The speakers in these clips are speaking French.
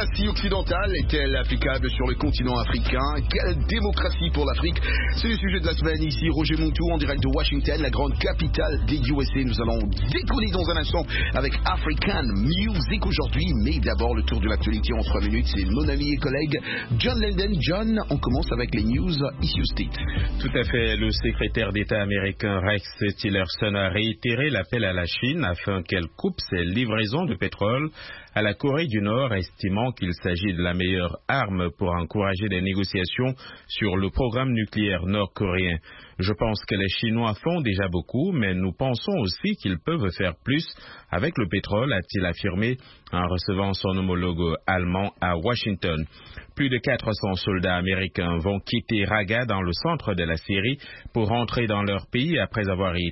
démocratie occidentale est-elle applicable sur le continent africain? Quelle démocratie pour l'Afrique? C'est le sujet de la semaine ici. Roger Montou en direct de Washington, la grande capitale des USA. Nous allons décoller dans un instant avec African Music aujourd'hui. Mais d'abord, le tour de l'actualité en 3 minutes. C'est mon ami et collègue John Linden. John, on commence avec les news ici au State. Tout à fait. Le secrétaire d'État américain Rex Tillerson a réitéré l'appel à la Chine afin qu'elle coupe ses livraisons de pétrole à la Corée du Nord, estimant qu'il s'agit de la meilleure arme pour encourager des négociations sur le programme nucléaire nord-coréen. Je pense que les Chinois font déjà beaucoup, mais nous pensons aussi qu'ils peuvent faire plus avec le pétrole, a-t-il affirmé en recevant son homologue allemand à Washington. Plus de 400 soldats américains vont quitter Raqqa dans le centre de la Syrie pour rentrer dans leur pays après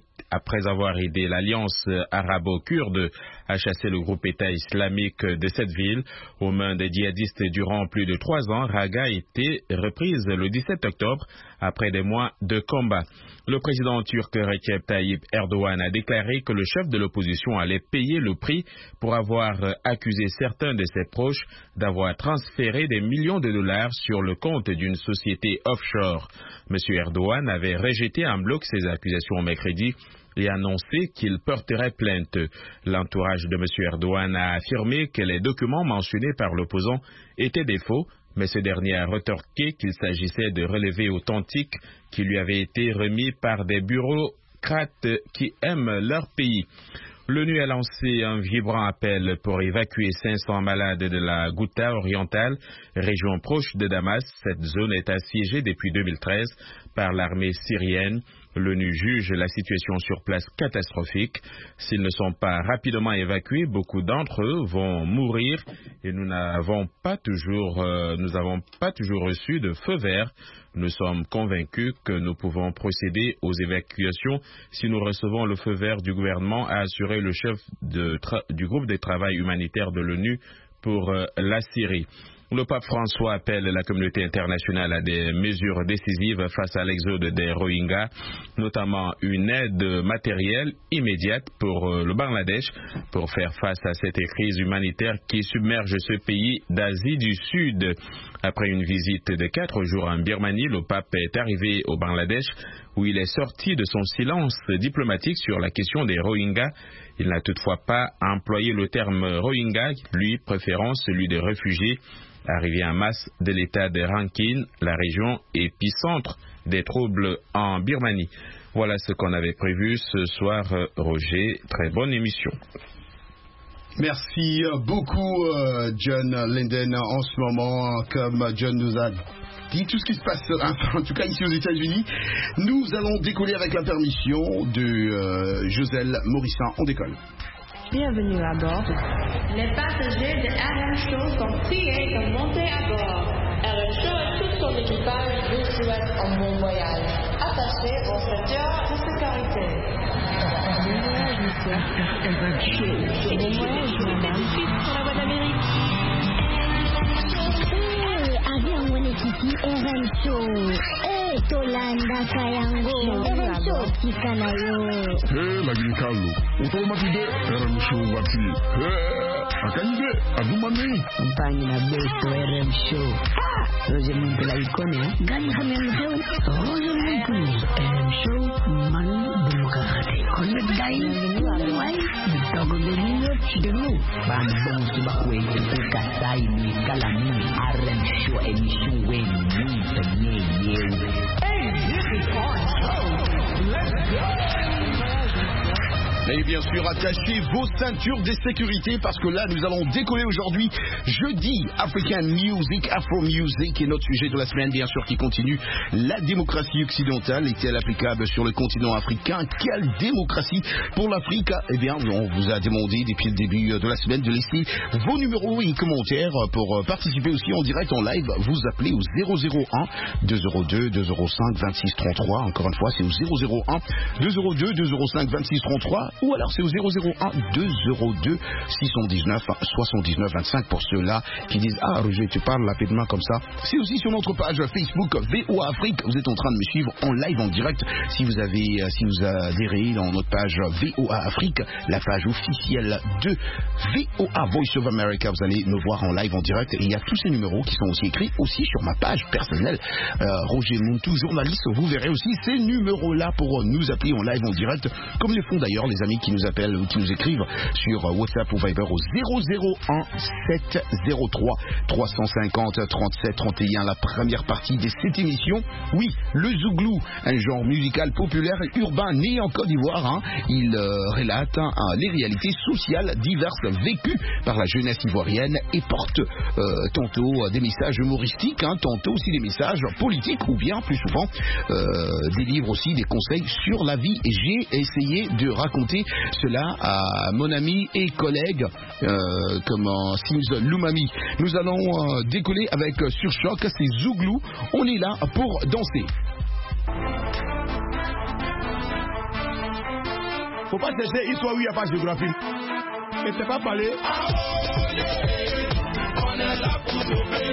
avoir aidé l'Alliance arabo-kurde à chasser le groupe État islamique de cette ville aux mains des djihadistes durant plus de 3 ans. Raqqa a été reprise le 17 octobre après des mois de combat. Le président turc Recep Tayyip Erdogan a déclaré que le chef de l'opposition allait payer le prix pour avoir accusé certains de ses proches d'avoir transféré des millions de dollars sur le compte d'une société offshore. M. Erdogan avait rejeté en bloc ces accusations mercredi et annoncé qu'il porterait plainte. L'entourage de M. Erdogan a affirmé que les documents mentionnés par l'opposant étaient des faux, mais ce dernier a retorqué qu'il s'agissait de relevés authentiques qui lui avaient été remis par des bureaucrates qui aiment leur pays. L'ONU a lancé un vibrant appel pour évacuer 500 malades de la Ghouta orientale, région proche de Damas. Cette zone est assiégée depuis 2013 par l'armée syrienne. L'ONU juge la situation sur place catastrophique. S'ils ne sont pas rapidement évacués, beaucoup d'entre eux vont mourir et nous n'avons pas toujours reçu de feu vert. Nous sommes convaincus que nous pouvons procéder aux évacuations si nous recevons le feu vert du gouvernement, a assuré le chef du groupe de travail humanitaire de l'ONU pour la Syrie. Le pape François appelle la communauté internationale à des mesures décisives face à l'exode des Rohingyas, notamment une aide matérielle immédiate pour le Bangladesh pour faire face à cette crise humanitaire qui submerge ce pays d'Asie du Sud. Après une visite de 4 jours en Birmanie, le pape est arrivé au Bangladesh où il est sorti de son silence diplomatique sur la question des Rohingyas. Il n'a toutefois pas employé le terme Rohingya, lui préférant celui de réfugiés arrivés en masse de l'état de Rakhine, la région épicentre des troubles en Birmanie. Voilà ce qu'on avait prévu ce soir, Roger. Très bonne émission. Merci beaucoup, John Linden. En ce moment, comme John nous a dit tout ce qui se passe, en tout cas ici aux États-Unis, nous allons décoller avec la permission de Joselle Morissin. On décolle. Bienvenue à bord. Les passagers de RM Show sont priés de monter à bord. RM Show et tout son équipage vous souhaitent un bon voyage. Attachez vos ceintures de sécurité. Bon voyage, monsieur. RM Show. Bon voyage, madame. Pour la voie d'Amérique. Avion Wenekiti RM Show. Tolanda Kayango. RM Show Kikanayo. Lagi Carlo. Automatique RM Show Wati. Akanje Agumani. Compagnie na Beto RM Show. Roger Montou la icône. Gani Hamel Show. Roger Montou RM Show. Manu Demokrate. Connait Gaï. Wai. Bitogo Benino Chidemu. Bambon Subakwe. Kasai ni Kalami. RM Show émission Wen. Et bien sûr, attachez vos ceintures de sécurité parce que là, nous allons décoller aujourd'hui, jeudi, African Music, Afro Music, et notre sujet de la semaine, bien sûr, qui continue. La démocratie occidentale est-elle applicable sur le continent africain? Quelle démocratie pour l'Afrique? Eh bien, on vous a demandé depuis le début de la semaine de laisser vos numéros et commentaires pour participer aussi en direct, en live. Vous appelez au 001 202 205 26 33. Encore une fois, c'est au 001 202 205 26 33. ou alors c'est au 001 202 619 79 25 pour ceux-là qui disent « Ah Roger, tu parles rapidement comme ça ». C'est aussi sur notre page Facebook VOA Afrique. Vous êtes en train de me suivre en live, en direct. Si vous adhérez dans notre page VOA Afrique, la page officielle de VOA Voice of America, vous allez me voir en live, en direct. Et il y a tous ces numéros qui sont aussi écrits aussi sur ma page personnelle. Roger Muntu, journaliste, vous verrez aussi ces numéros-là pour nous appeler en live, en direct, comme le font d'ailleurs les amis qui nous appellent ou qui nous écrivent sur WhatsApp ou Viber au 001 703 350 37 31. La première partie de cette émission, oui, le zouglou, un genre musical populaire et urbain né en Côte d'Ivoire. Il relate les réalités sociales diverses vécues par la jeunesse ivoirienne et porte tantôt des messages humoristiques, tantôt aussi des messages politiques ou bien plus souvent délivre aussi des conseils sur la vie. J'ai essayé de raconter cela à mon ami et collègue Sims Lumami. Nous allons décoller avec Sur Choc, c'est Zouglou. On est là pour danser. Faut pas chercher histoire où il n'y a pas de géographie. Et c'est pas parler. On est là pour sauver.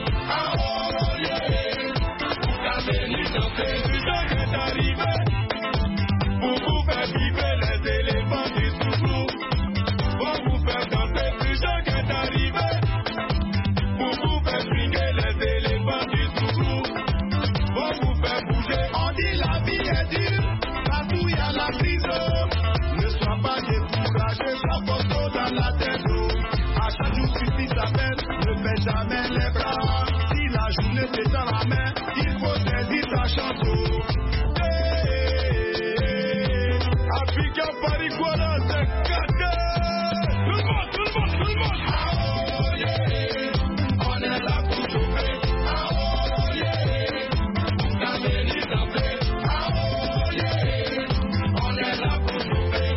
Vous avez les danser, du jeu est arrivé. Pour vous faire vivre les éléments du Zouglou. Pour vous faire danser, du jeu est arrivé. Pour vous faire swinguer les éléments du Zouglou. Pour vous faire bouger. On dit la vie est dure, partout il y a la crise. Ne sois pas découragé, sois photo dans la tête. À chaque jour suffit sa peine, ne fais jamais les bras. Si la journée t'est dans la main, il faut saisir ta chance. Africain Paris Guana, c'est caché. Tout le monde, tout le monde, tout le monde. On est là pour sauver. La venir danser. On est là pour sauver.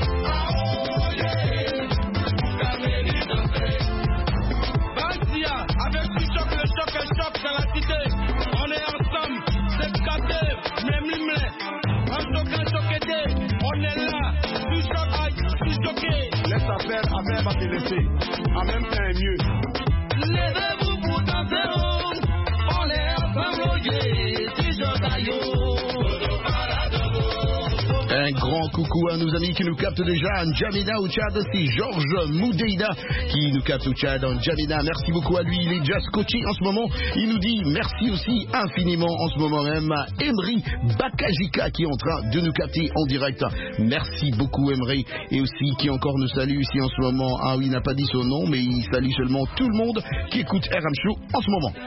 La venir danser. Bansia, avec du choc, le choc dans la cité. On est ensemble, c'est caché, même l'imlé. Un choc, on est là, du choc, du choqué. Laisse ta faire, affaire va te laisser. En même temps, mieux. Levez-vous pour danser, on est ensemble, du choc, Un grand coucou à nos amis qui nous captent déjà en N'Djamena au Tchad. C'est Georges Moudeida qui nous capte au Tchad en N'Djamena. Merci beaucoup à lui. Il est jazz coaché en ce moment. Il nous dit merci aussi infiniment en ce moment même à Emery Bakajika qui est en train de nous capter en direct. Merci beaucoup Emery. Et aussi qui encore nous salue ici en ce moment. Ah oui, il n'a pas dit son nom, mais il salue seulement tout le monde qui écoute RM Show en ce moment.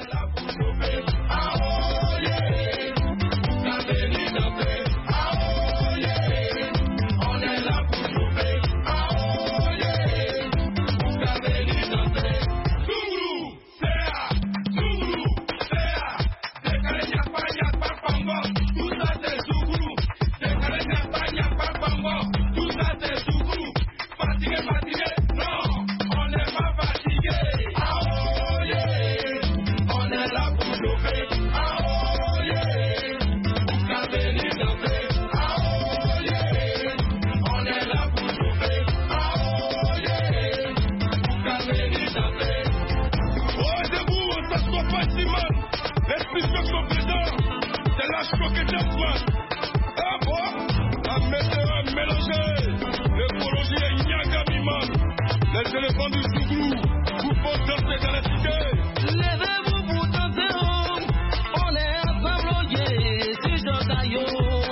Les éléphants du Zouglou, vous font danser dans la cité. Levez-vous pour danser, on est ensemble, si je taille.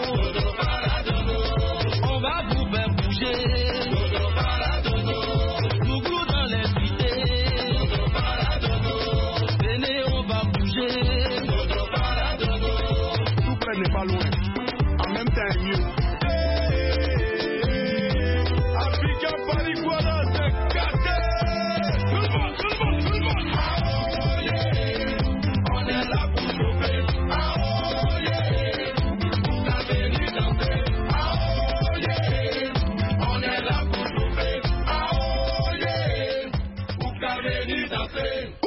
On va vous faire bouger. Zouglou dans les cités. Venez, on va bouger. Tout près n'est pas loin. En même temps, mieux. Africain Paris Guana, c'est caché. Tout le monde, tout le monde, tout le monde.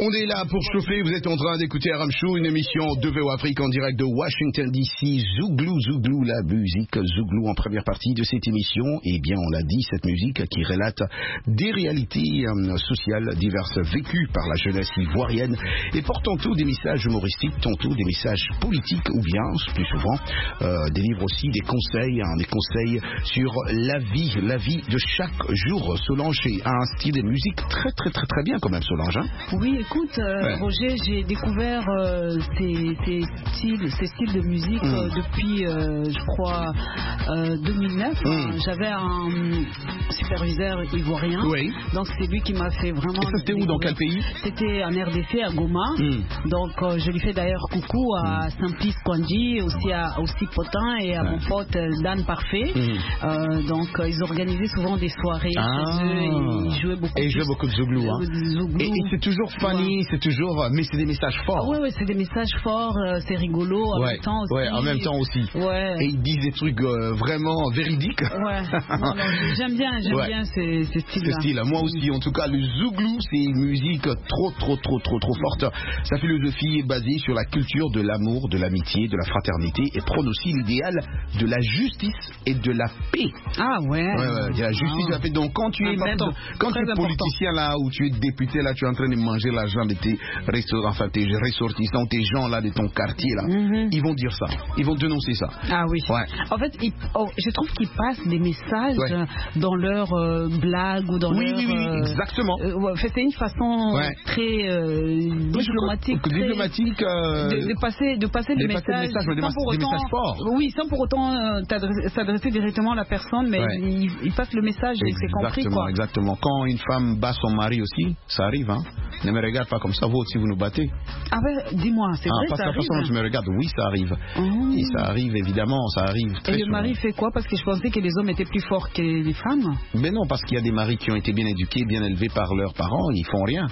On est là pour chauffer, vous êtes en train d'écouter RM Show, une émission de VO Afrique en direct de Washington DC. Zouglou, la musique Zouglou en première partie de cette émission. Eh bien, on l'a dit, cette musique qui relate des réalités sociales diverses vécues par la jeunesse ivoirienne et porte tantôt des messages humoristiques, tantôt des messages politiques ou bien, plus souvent, délivre aussi des conseils sur la vie de chaque jour. Solange a un style de musique très bien quand même, Solange. Hein? Oui, écoute, Roger, j'ai découvert ces styles de musique depuis, je crois, 2009. J'avais un superviseur ivoirien, donc c'est lui qui m'a fait vraiment... Et c'était où, dans quel pays? C'était en RDC, à Goma. Donc je lui fais d'ailleurs coucou à Simplice Kwanji, aussi Potin et à mon pote Dan Parfait. Donc ils organisaient souvent des soirées chez eux et ils jouaient beaucoup. Et ils jouaient beaucoup de Zouglou. Et c'est toujours funny, c'est toujours... Mais c'est des messages forts. Oui, c'est des messages forts, c'est rigolo en même temps aussi. En même temps aussi. Et ils disent des trucs vraiment véridiques. Non, j'aime bien ces styles-là. Moi aussi, en tout cas, le Zouglou, c'est une musique trop forte. Sa philosophie est basée sur la culture de l'amour, de l'amitié, de la fraternité et prône aussi l'idéal de la justice et de la paix. De la justice et de la paix. Donc quand tu es politicien là, ou tu es député là, tu es en train de manger l'argent de tes ressortissants, tes gens là de ton quartier là, ils vont dire ça, ils vont dénoncer ça. En fait, je trouve qu'ils passent des messages dans leurs blagues ou dans leurs... exactement. C'est une façon très diplomatique de passer des messages forts. Oui, sans pour autant s'adresser directement à la personne, mais ils passent le message et c'est compris. Exactement. Quand une femme bat son mari aussi, ça arrive, hein. Ne me regarde pas comme ça, vous aussi vous nous battez. Dis-moi, c'est vrai, parce ça que la arrive. façon dont tu me regardes, oui, ça arrive. Et ça arrive, évidemment, ça arrive très souvent. Et le mari fait quoi? Parce que je pensais que les hommes étaient plus forts que les femmes. Mais non, parce qu'il y a des maris qui ont été bien éduqués, bien élevés par leurs parents, ils font rien.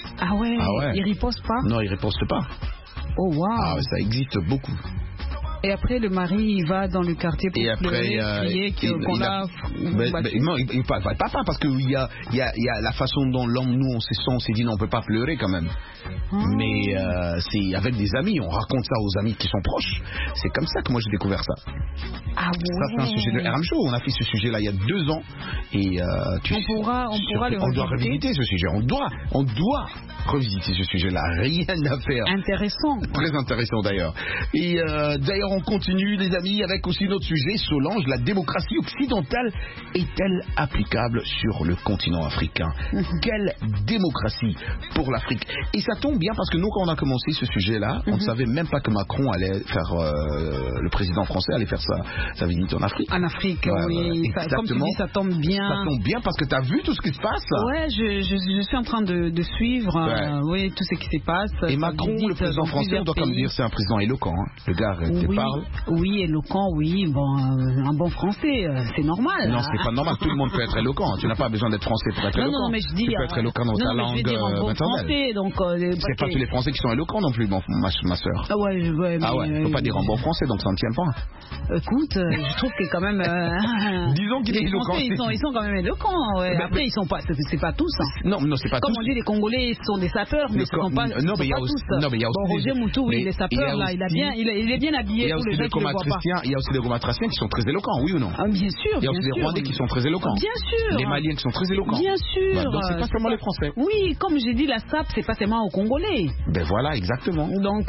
Ils ripostent pas? Non, ils ripostent pas. Oh wow. Ça existe beaucoup. Et après, le mari, il va dans le quartier pour crier qu'on l'a... Non, il va pas, parce qu'il y a la façon dont l'homme, nous, on s'est dit non, on peut pas pleurer quand même. Mais c'est avec des amis, on raconte ça aux amis qui sont proches. C'est comme ça que moi j'ai découvert ça. Ça, c'est un sujet de RM Show. On a fait ce sujet-là il y a 2 ans. Et on pourra on doit revisiter ce sujet. On doit revisiter ce sujet-là. Rien à faire. Intéressant. Très intéressant d'ailleurs. Et d'ailleurs, on continue, les amis, avec aussi notre sujet. Solange, la démocratie occidentale est-elle applicable sur le continent africain? Quelle démocratie pour l'Afrique? Et ça tombe bien parce que nous, quand on a commencé ce sujet-là, on ne savait même pas que Macron allait faire, le président français allait faire sa visite en Afrique. En Afrique, oui. Comme tu dis, ça tombe bien. Ça tombe bien parce que tu as vu tout ce qui se passe. Ouais, je suis en train de suivre tout ce qui se passe. Et Macron, le président français, on doit comme dire, c'est un président éloquent. Hein. Le gars parle. Oui, éloquent, oui. Bon, un bon français, c'est normal. Non, c'est pas normal. Tout le monde peut être éloquent. Tu n'as pas besoin d'être français pour être éloquent. Non, mais je dis... Tu peux être éloquent dans ta langue maternelle. C'est pas tous les Français qui sont éloquents non plus, ma soeur. Faut pas dire en bon français, donc ça ne tient pas. Écoute, je trouve que quand même... Disons qu'il est éloquent. Ils sont quand même éloquents. Après, ils sont pas... C'est pas tous. Non, c'est pas tous. Comme on dit, les Congolais sont des sapeurs, mais ce ne sont pas tous. Non, mais il y a aussi... Bon, Roger Moutou, il est sapeur, là. Il est bien habillé pour les gens qui ne le voient pas. Il y a aussi des Gomatraciens qui sont très éloquents, oui ou non? Bien sûr. Il y a aussi des Rwandais qui sont très éloquents. Bien sûr. Les Maliens qui sont très éloquents. Bien sûr. Donc c'est pas seulement les Français. Oui, comme j'ai dit, la SAP, c'est pas seulement aux Congolais. Ben voilà, exactement. Donc,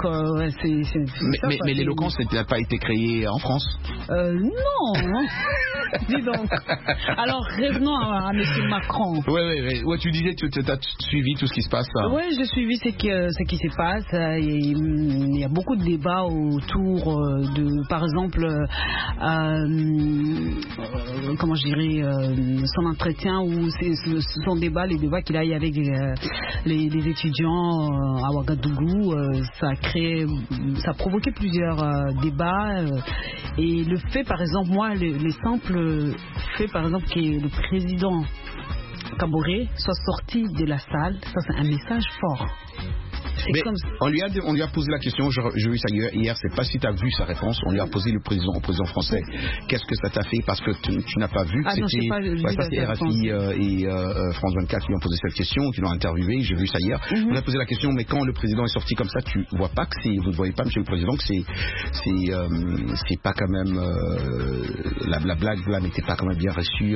mais l'éloquence n'a pas été créée en France? Non. Dis donc. Alors, revenons à M. Macron. Oui, tu disais que tu as suivi tout ce qui se passe. Oui, j'ai suivi ce qui se passe. Il y a beaucoup de débats autour de, par exemple, comment je dirais, son entretien ou son débat, les débats qu'il a eu avec les étudiants à Ouagadougou. Ça a provoqué plusieurs débats. Et le fait, par exemple, moi, les simples faits, par exemple, que le président Kaboré soit sorti de la salle, ça c'est un message fort. Mais on lui a posé la question, j'ai vu ça hier, c'est pas si tu as vu sa réponse, on lui a posé au président français, qu'est-ce que ça t'a fait parce que tu n'as pas vu que c'était RFI et France 24 qui lui ont posé cette question, qui l'ont interviewé, j'ai vu ça hier. On a posé la question, mais quand le président est sorti comme ça, tu vois pas que vous ne voyez pas, monsieur le président, que c'est pas quand même la blague là n'était pas quand même bien reçue.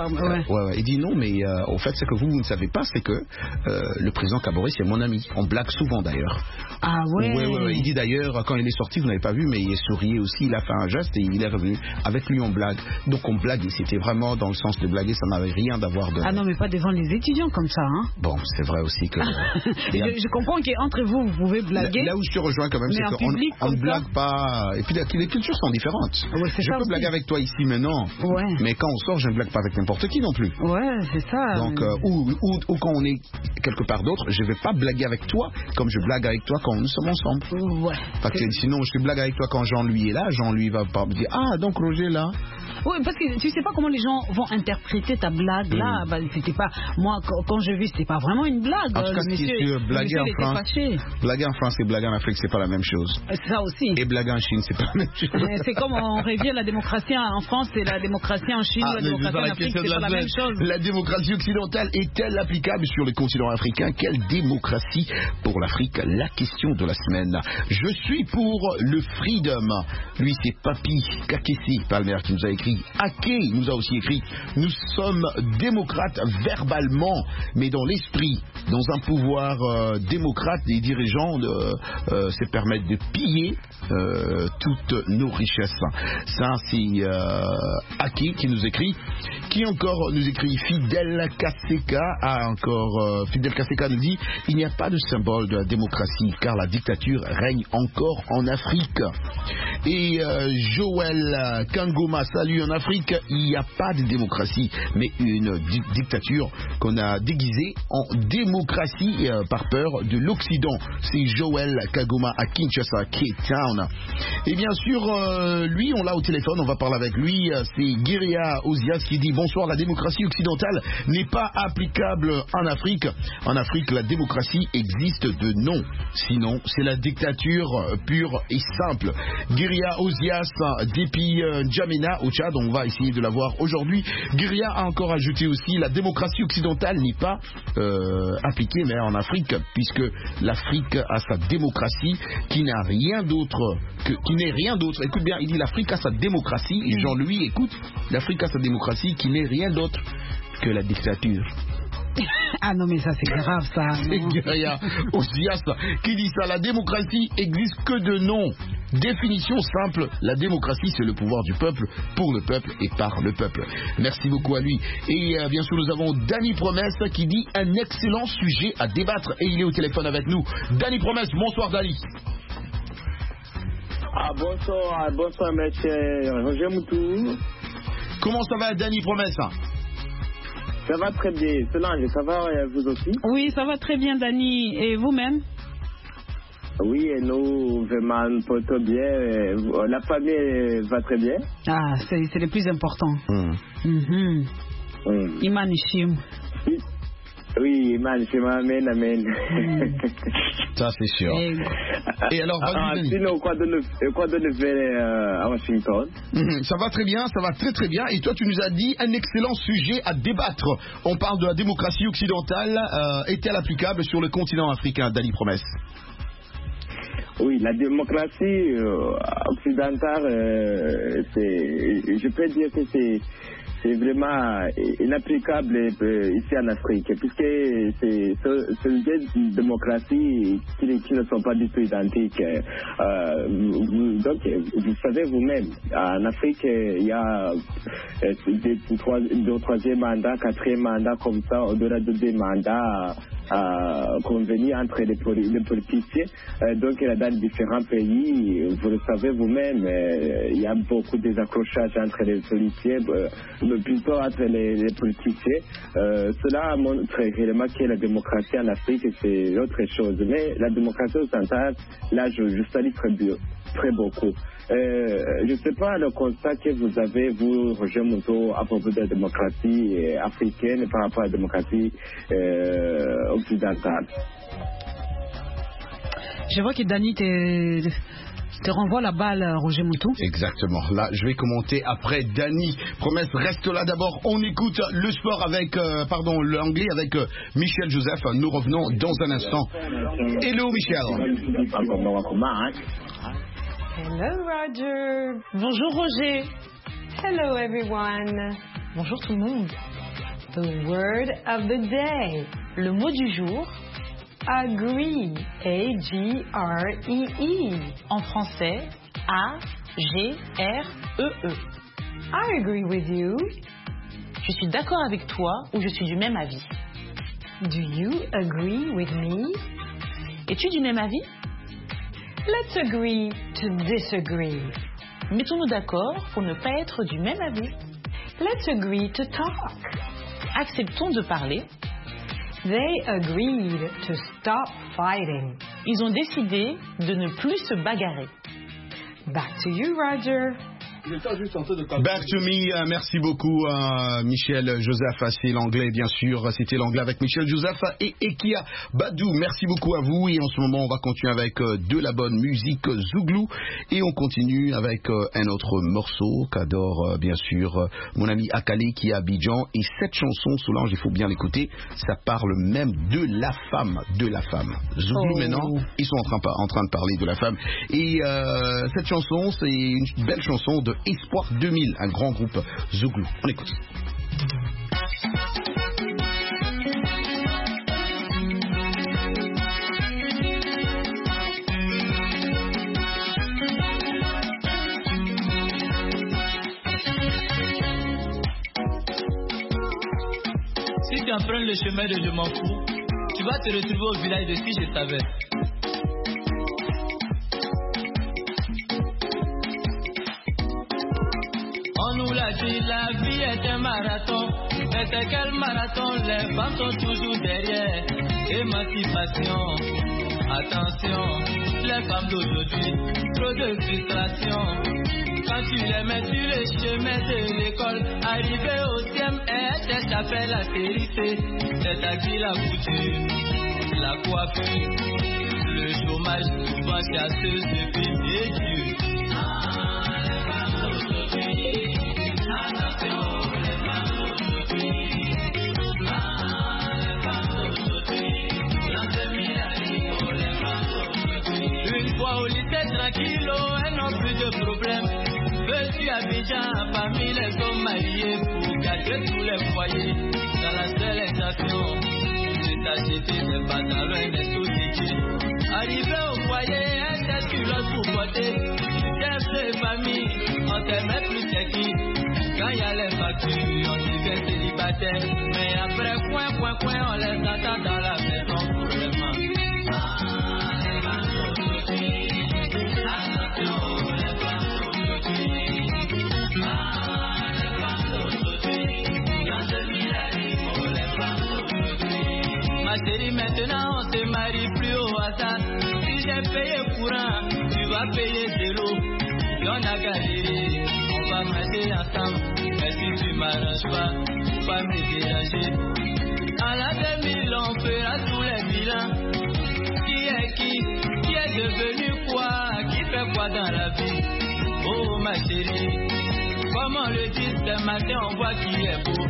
Il dit non, mais au fait c'est que vous ne savez pas, c'est que le président Kaboré c'est mon ami. On blague souvent d'ailleurs. Ah ouais. Il dit d'ailleurs quand il est sorti, vous n'avez pas vu, mais il souriait aussi, il a fait un geste et il est revenu. Avec lui on blague. Donc on blague et c'était vraiment dans le sens de blaguer, ça n'avait rien d'avoir de. Ah non, mais pas devant les étudiants comme ça, hein. Bon, c'est vrai aussi que. je comprends qu'entre vous pouvez blaguer. Là où je te rejoins quand même, c'est qu'on ne blague pas. Et puis les cultures sont différentes. Ouais, je peux blaguer avec toi ici maintenant, mais quand on sort, je ne blague pas avec n'importe qui non plus. Ouais, c'est ça. Donc, ou quand on est quelque part d'autre, je ne vais pas blaguer avec toi comme je blague avec toi quand nous sommes ensemble. Ouais. Parce que sinon, je blague avec toi quand Jean-Louis est là, Jean-Louis va pas me dire ah donc Roger là. Oui, parce que tu sais pas comment les gens vont interpréter ta blague là. Bah, c'était pas moi quand je vis, c'était pas vraiment une blague. En tout cas, blaguer en France et blaguer en Afrique, c'est pas la même chose. C'est ça aussi. Et blaguer en Chine, c'est pas la même chose. C'est comme on revient la démocratie en France et la démocratie en Chine, la démocratie en Afrique, c'est pas la même chose. La démocratie occidentale est-elle applicable sur le continent africain? Quelle démocratie pour l'Afrique? La question de la semaine. Je suis pour le freedom. Lui, c'est Papi Kakessi Palmer qui nous a écrit. Ake nous a aussi écrit. Nous sommes démocrates verbalement, mais dans l'esprit, dans un pouvoir démocrate, les dirigeants se permettent de piller toutes nos richesses. Ça, c'est Ake qui nous écrit. Qui encore nous écrit? Fidel Kaseka Fidel Kaseka nous dit il n'y a pas de symbole de la démocratie car la dictature règne encore en Afrique. Et Joël Kangoma, salut, en Afrique il n'y a pas de démocratie mais une dictature qu'on a déguisée en démocratie par peur de l'Occident. C'est Joël Kangoma à Kinshasa, Cape Town. Et bien sûr lui on l'a au téléphone, on va parler avec lui. C'est Giria Ozias qui dit bonsoir, la démocratie occidentale n'est pas applicable en Afrique. En Afrique, la démocratie existe de nom. Sinon, c'est la dictature pure et simple. Giria Ozias, depuis N'Djamena au Tchad, on va essayer de la voir aujourd'hui. Giria a encore ajouté aussi la démocratie occidentale n'est pas appliquée mais en Afrique, puisque l'Afrique a sa démocratie qui n'a rien d'autre qui n'est rien d'autre. Écoute bien, il dit l'Afrique a sa démocratie et Jean-Louis écoute, l'Afrique a sa démocratie qui n'est rien d'autre que la dictature. Ah non mais ça c'est grave ça. C'est Giria Ozias qui dit ça, la démocratie existe que de nom. Définition simple, la démocratie c'est le pouvoir du peuple, pour le peuple et par le peuple. Merci beaucoup à lui. Et bien sûr nous avons Danny Promesse qui dit un excellent sujet à débattre et il est au téléphone avec nous. Danny Promesse, bonsoir Danny. Bonsoir monsieur Roger Moutou. Comment ça va Danny Promesse? Ça va très bien. Solange, ça va vous aussi? Oui, ça va très bien Danny. Et vous-même? Oui, et nous, vraiment, plutôt bien. La famille va très bien. Ah, c'est le plus important. Iman Ishim. Oui, Iman Ishim, amen. Ça, c'est sûr. Et alors, sinon, quoi de nouvelles à Washington? Ça va très bien, ça va très très bien. Et toi, tu nous as dit un excellent sujet à débattre. On parle de la démocratie occidentale. Est-elle applicable sur le continent africain, Danny Promesse? Oui, la démocratie occidentale, je peux dire que c'est vraiment inapplicable ici en Afrique, puisque c'est des démocraties qui ne sont pas du tout identiques. Donc, vous savez vous-même, en Afrique, il y a deux troisième mandat, quatrième mandat comme ça, au-delà de deux mandats convenus entre les politiciens. Donc, dans différents pays, vous le savez vous-même, il y a beaucoup de désaccrochages entre les policiers, plutôt entre les politiciens. Cela montre réellement que la démocratie en Afrique, c'est autre chose. Mais la démocratie occidentale, là, je salue très beaucoup. Je ne sais pas le constat que vous avez, vous, Roger Moutou, à propos de la démocratie africaine par rapport à la démocratie occidentale. Je vois que Dani te renvoie la balle, Roger Moutou. Exactement. Là, je vais commenter après Dani. Promesse, reste là d'abord. On écoute le sport avec, l'anglais avec Michel Joseph. Nous revenons dans un instant. Hello, Michel. Hello, Roger. Bonjour, Roger. Hello, everyone. Bonjour tout le monde. The word of the day. Le mot du jour. Agree. A-G-R-E-E. En français, A-G-R-E-E. I agree with you. Je suis d'accord avec toi ou je suis du même avis. Do you agree with me? Es-tu du même avis? Let's agree to disagree. Mettons-nous d'accord pour ne pas être du même avis. Let's agree to talk. Acceptons de parler. They agreed to stop fighting. Ils ont décidé de ne plus se bagarrer. Back to you, Roger. Back to me, merci beaucoup Michel Joseph, c'est l'anglais bien sûr, c'était l'anglais avec Michel Joseph et Ekia Badou, merci beaucoup à vous et en ce moment on va continuer avec de la bonne musique Zouglou et on continue avec un autre morceau qu'adore bien sûr mon ami Akali qui est à Abidjan et cette chanson Solange, il faut bien l'écouter, ça parle même de la femme. Zouglou maintenant, ils sont en train de parler de la femme et cette chanson c'est une belle chanson de Espoir 2000, un grand groupe Zouglou. On écoute. Si tu empruntes le chemin de Je m'en fous, tu vas te retrouver au village de Si je savais. On nous l'a dit, la vie est un marathon. Mais c'est quel marathon? Les femmes sont toujours derrière. Émancipation, attention, les femmes d'aujourd'hui, trop de frustration. Quand tu les mets sur le chemin de l'école, arrivé au CM1, t'échappais la série C. C'est-à-dire la couture, la coiffure, le chômage, souvent chasseuse de filles et Dieu. Au lycée tranquille, elles n'ont plus de problème. Je suis à Abidjan, parmi les hommes mariés, pour garder tous les foyers. Dans la seule intention, j'ai acheté des pantalons et des sous-tickets. Arrivé au foyer, elles étaient sur l'autre pour porter. Chef de famille, on t'aimait plus c'est qui. Quand il y a les factures, on devient célibataire. Mais après, coin, on les attend dans la maison pour le vent. Ma chérie, maintenant on se marie plus au hasard. Si j'ai payé courant, tu vas payer de l'eau. Si on a galéré, on va marcher ensemble. Mais si tu m'arranges pas, faut pas me déranger. En l'an 2000, on fera tous les bilans. Qui est devenu quoi? Qui fait quoi dans la vie? Oh ma chérie, comme on le dit ce matin, on voit qui est beau.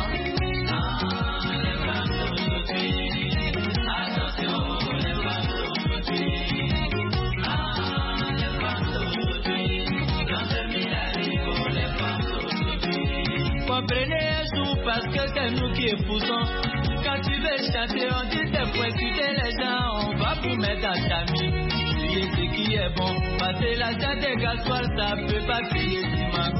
Comprenez un jour parce que c'est nous qui épousons. Quand tu veux chanter, on dit c'est pour écouter les gens. On va vous mettre dans ta mie. Prier ce qui est bon. Passer la tête des gasoil, ça peut pas payer dimanche.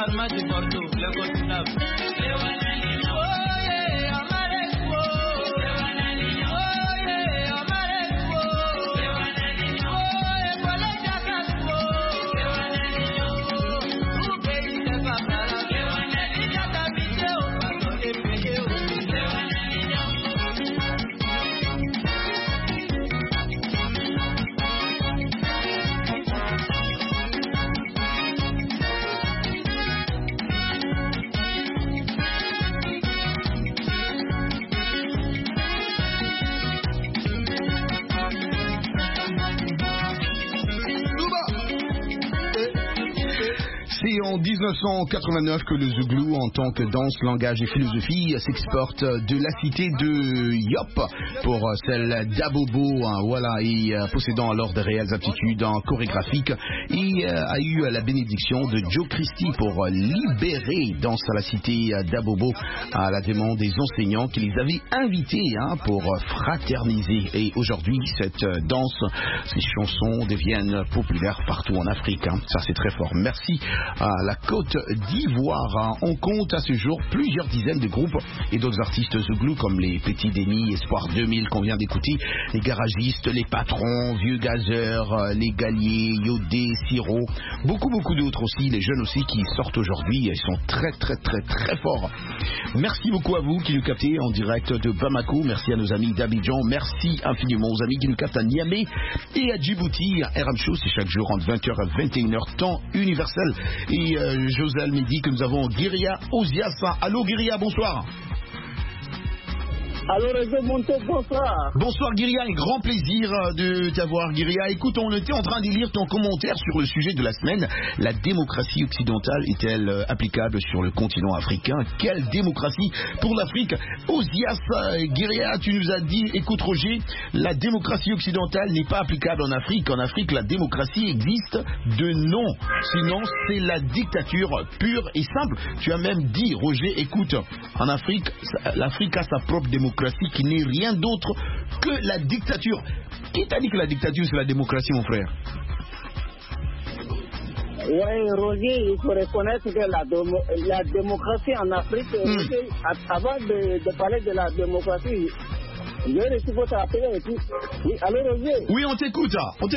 pharmacie Porto, le continable. C'est en 1989 que le Zouglou, en tant que danse, langage et philosophie, s'exporte de la cité de Yop pour celle d'Abobo, voilà, et possédant alors de réelles aptitudes chorégraphiques, et a eu la bénédiction de Joe Christie pour libérer Danse à la cité d'Abobo à la demande des enseignants qui les avaient invités pour fraterniser. Et aujourd'hui, cette danse, ces chansons deviennent populaires partout en Afrique. Ça, c'est très fort. Merci à la Côte d'Ivoire. On compte à ce jour plusieurs dizaines de groupes et d'autres artistes Zouglou comme les Petits Denis, Espoir 2000 qu'on vient d'écouter, les Garagistes, les Patrons, Vieux Gazeurs, les Galiers, Yodé, Siro, beaucoup d'autres aussi, les jeunes aussi qui sortent aujourd'hui. Ils sont très forts. Merci beaucoup à vous qui nous captez en direct de Bamako. Merci à nos amis d'Abidjan. Merci infiniment aux amis qui nous captent à Niamey et à Djibouti. RM Show, c'est chaque jour entre 20h à 21h, temps universel. Et Josel me dit que nous avons Guiria Oziasa. Allô Guiria, bonsoir. Alors, bonsoir. Bonsoir Guiria, un grand plaisir de t'avoir Guiria. Écoute, on était en train de lire ton commentaire sur le sujet de la semaine. La démocratie occidentale est-elle applicable sur le continent africain? Quelle démocratie pour l'Afrique? Ozias Guiria, tu nous as dit, écoute Roger, la démocratie occidentale n'est pas applicable en Afrique. En Afrique, la démocratie existe de nom. Sinon, c'est la dictature pure et simple. Tu as même dit, Roger, écoute, en Afrique, l'Afrique a sa propre démocratie qui n'est rien d'autre que la dictature. Qui t'a dit que la dictature c'est la démocratie, mon frère? Oui, Roger, il faut reconnaître que la démocratie en Afrique, Roger, avant de parler de la démocratie, j'ai reçu votre appel et tout. Oui, allô Roger? Oui, on t'écoute.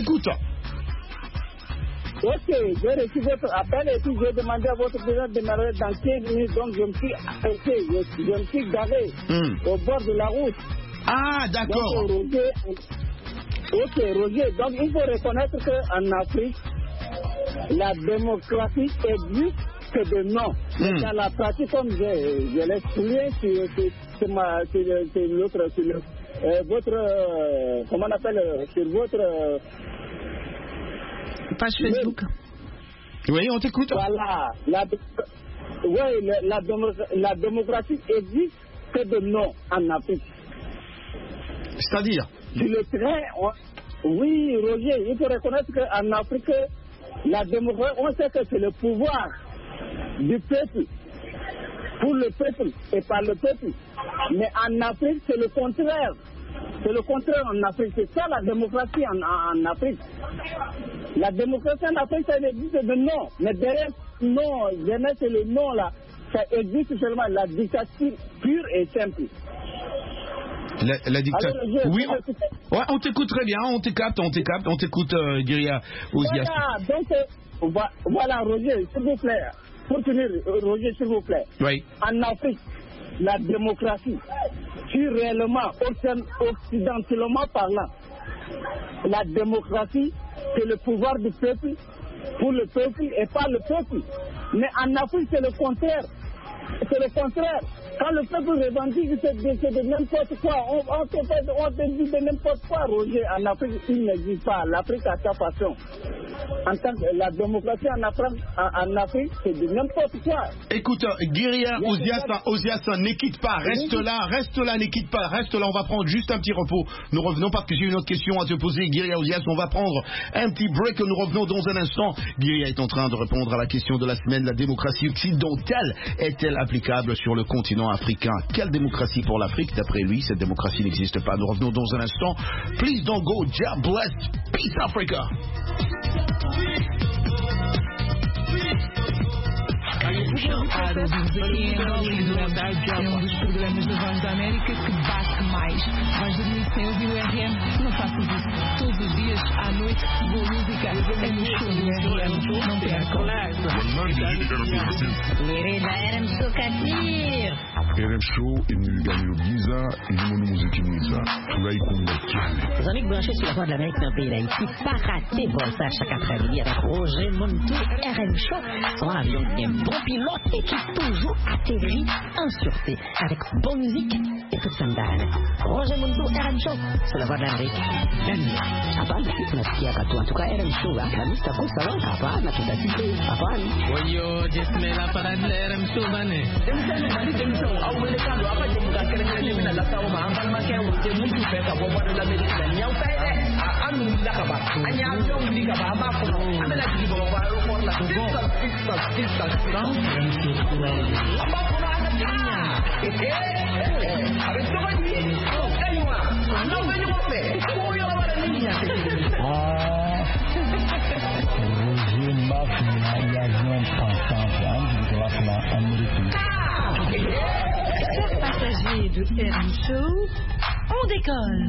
Ok, j'ai reçu votre appel et puis j'ai demandé à votre président de m'arrêter dans 15 minutes, donc je me suis arrêté, je me suis garé au bord de la route. Ah, d'accord. Donc, Roger, donc il faut reconnaître qu'en Afrique, la démocratie existe que de nom. Mais dans la pratique, comme je l'ai souligné sur votre, comment on appelle, sur votre... page Facebook. Oui, on t'écoute. Voilà. La démocratie existe que de nom en Afrique. C'est-à-dire? Sur le terrain, oui, Roger, il faut reconnaître qu'en Afrique, la démocratie, on sait que c'est le pouvoir du peuple, pour le peuple et par le peuple. Mais en Afrique, c'est le contraire. C'est le contraire en Afrique. C'est ça la démocratie en Afrique. La démocratie en Afrique, ça existe de nom. Mais derrière non, jamais c'est le nom là. Ça existe seulement la dictature pure et simple. La dictature. Oui, on t'écoute très bien, on t'écoute, Guiria Ozias. Voilà, donc, voilà, Roger, s'il vous plaît. Pour finir, Roger, s'il vous plaît. Oui. En Afrique, la démocratie, si réellement, occidentalement parlant, la démocratie, c'est le pouvoir du peuple, pour le peuple et par le peuple. Mais en Afrique, c'est le contraire. C'est le contraire. Quand le peuple revendique, c'est de n'importe quoi. On te dit de n'importe quoi, Roger. En Afrique, il n'existe pas. L'Afrique a sa façon. En tant que la démocratie en Afrique, c'est de n'importe quoi. Écoute, Guiria Ozias, ne quitte pas. Reste là, ne quitte pas. Reste là, on va prendre juste un petit repos. Nous revenons parce que j'ai une autre question à te poser, Guiria Ozias. On va prendre un petit break. Nous revenons dans un instant. Guiria est en train de répondre à la question de la semaine. La démocratie occidentale est-elle applicable sur le continent africain? Quelle démocratie pour l'Afrique? D'après lui, cette démocratie n'existe pas. Nous revenons dans un instant. Please don't go. God bless. Peace Africa. chão. Todos aqui em Hollywood é um dos programas da Voz da América que bate mais. Vais dormir sem ouvir o RM? Não faças isso. Todos os dias, à noite, boa música é no show do RM. Não percam. Mirida RM Show Katir. RM Show Emilio Giza et Mono Musique Giza. Furahi Kundakiane. Les amis branchés sur la Voix de l'Amérique dans le pays d'Haïti, pas rater Voltage chaque après-midi avec Roger Montou RM Show. Un avion qui est un bon pilote et qui toujours atterrit en sûreté avec bonne musique et tout ça me Roger Montou RM Show sur la Voix de l'Amérique. Hapana, tunasikia katu en tout cas RM Show Afghanistan kwa sawa hapana tutatiki hapana. Oyo jesmela para RM Show bane. Awele kalo apa je muka kere mina la tawo ma ambal ma ke wo je mutu pe ka bo bo la me la nyau pe anu la ka ba anya ndo ndi ka ba ma ko amela ji bo ba ro ko la go sista amba ko na nya ave to ba ni kaiwa ando me ni mo pe ko yo la ba niña Roger Mafia ya non pensant de la Amérique. Chers passagers de RM Show, on décolle.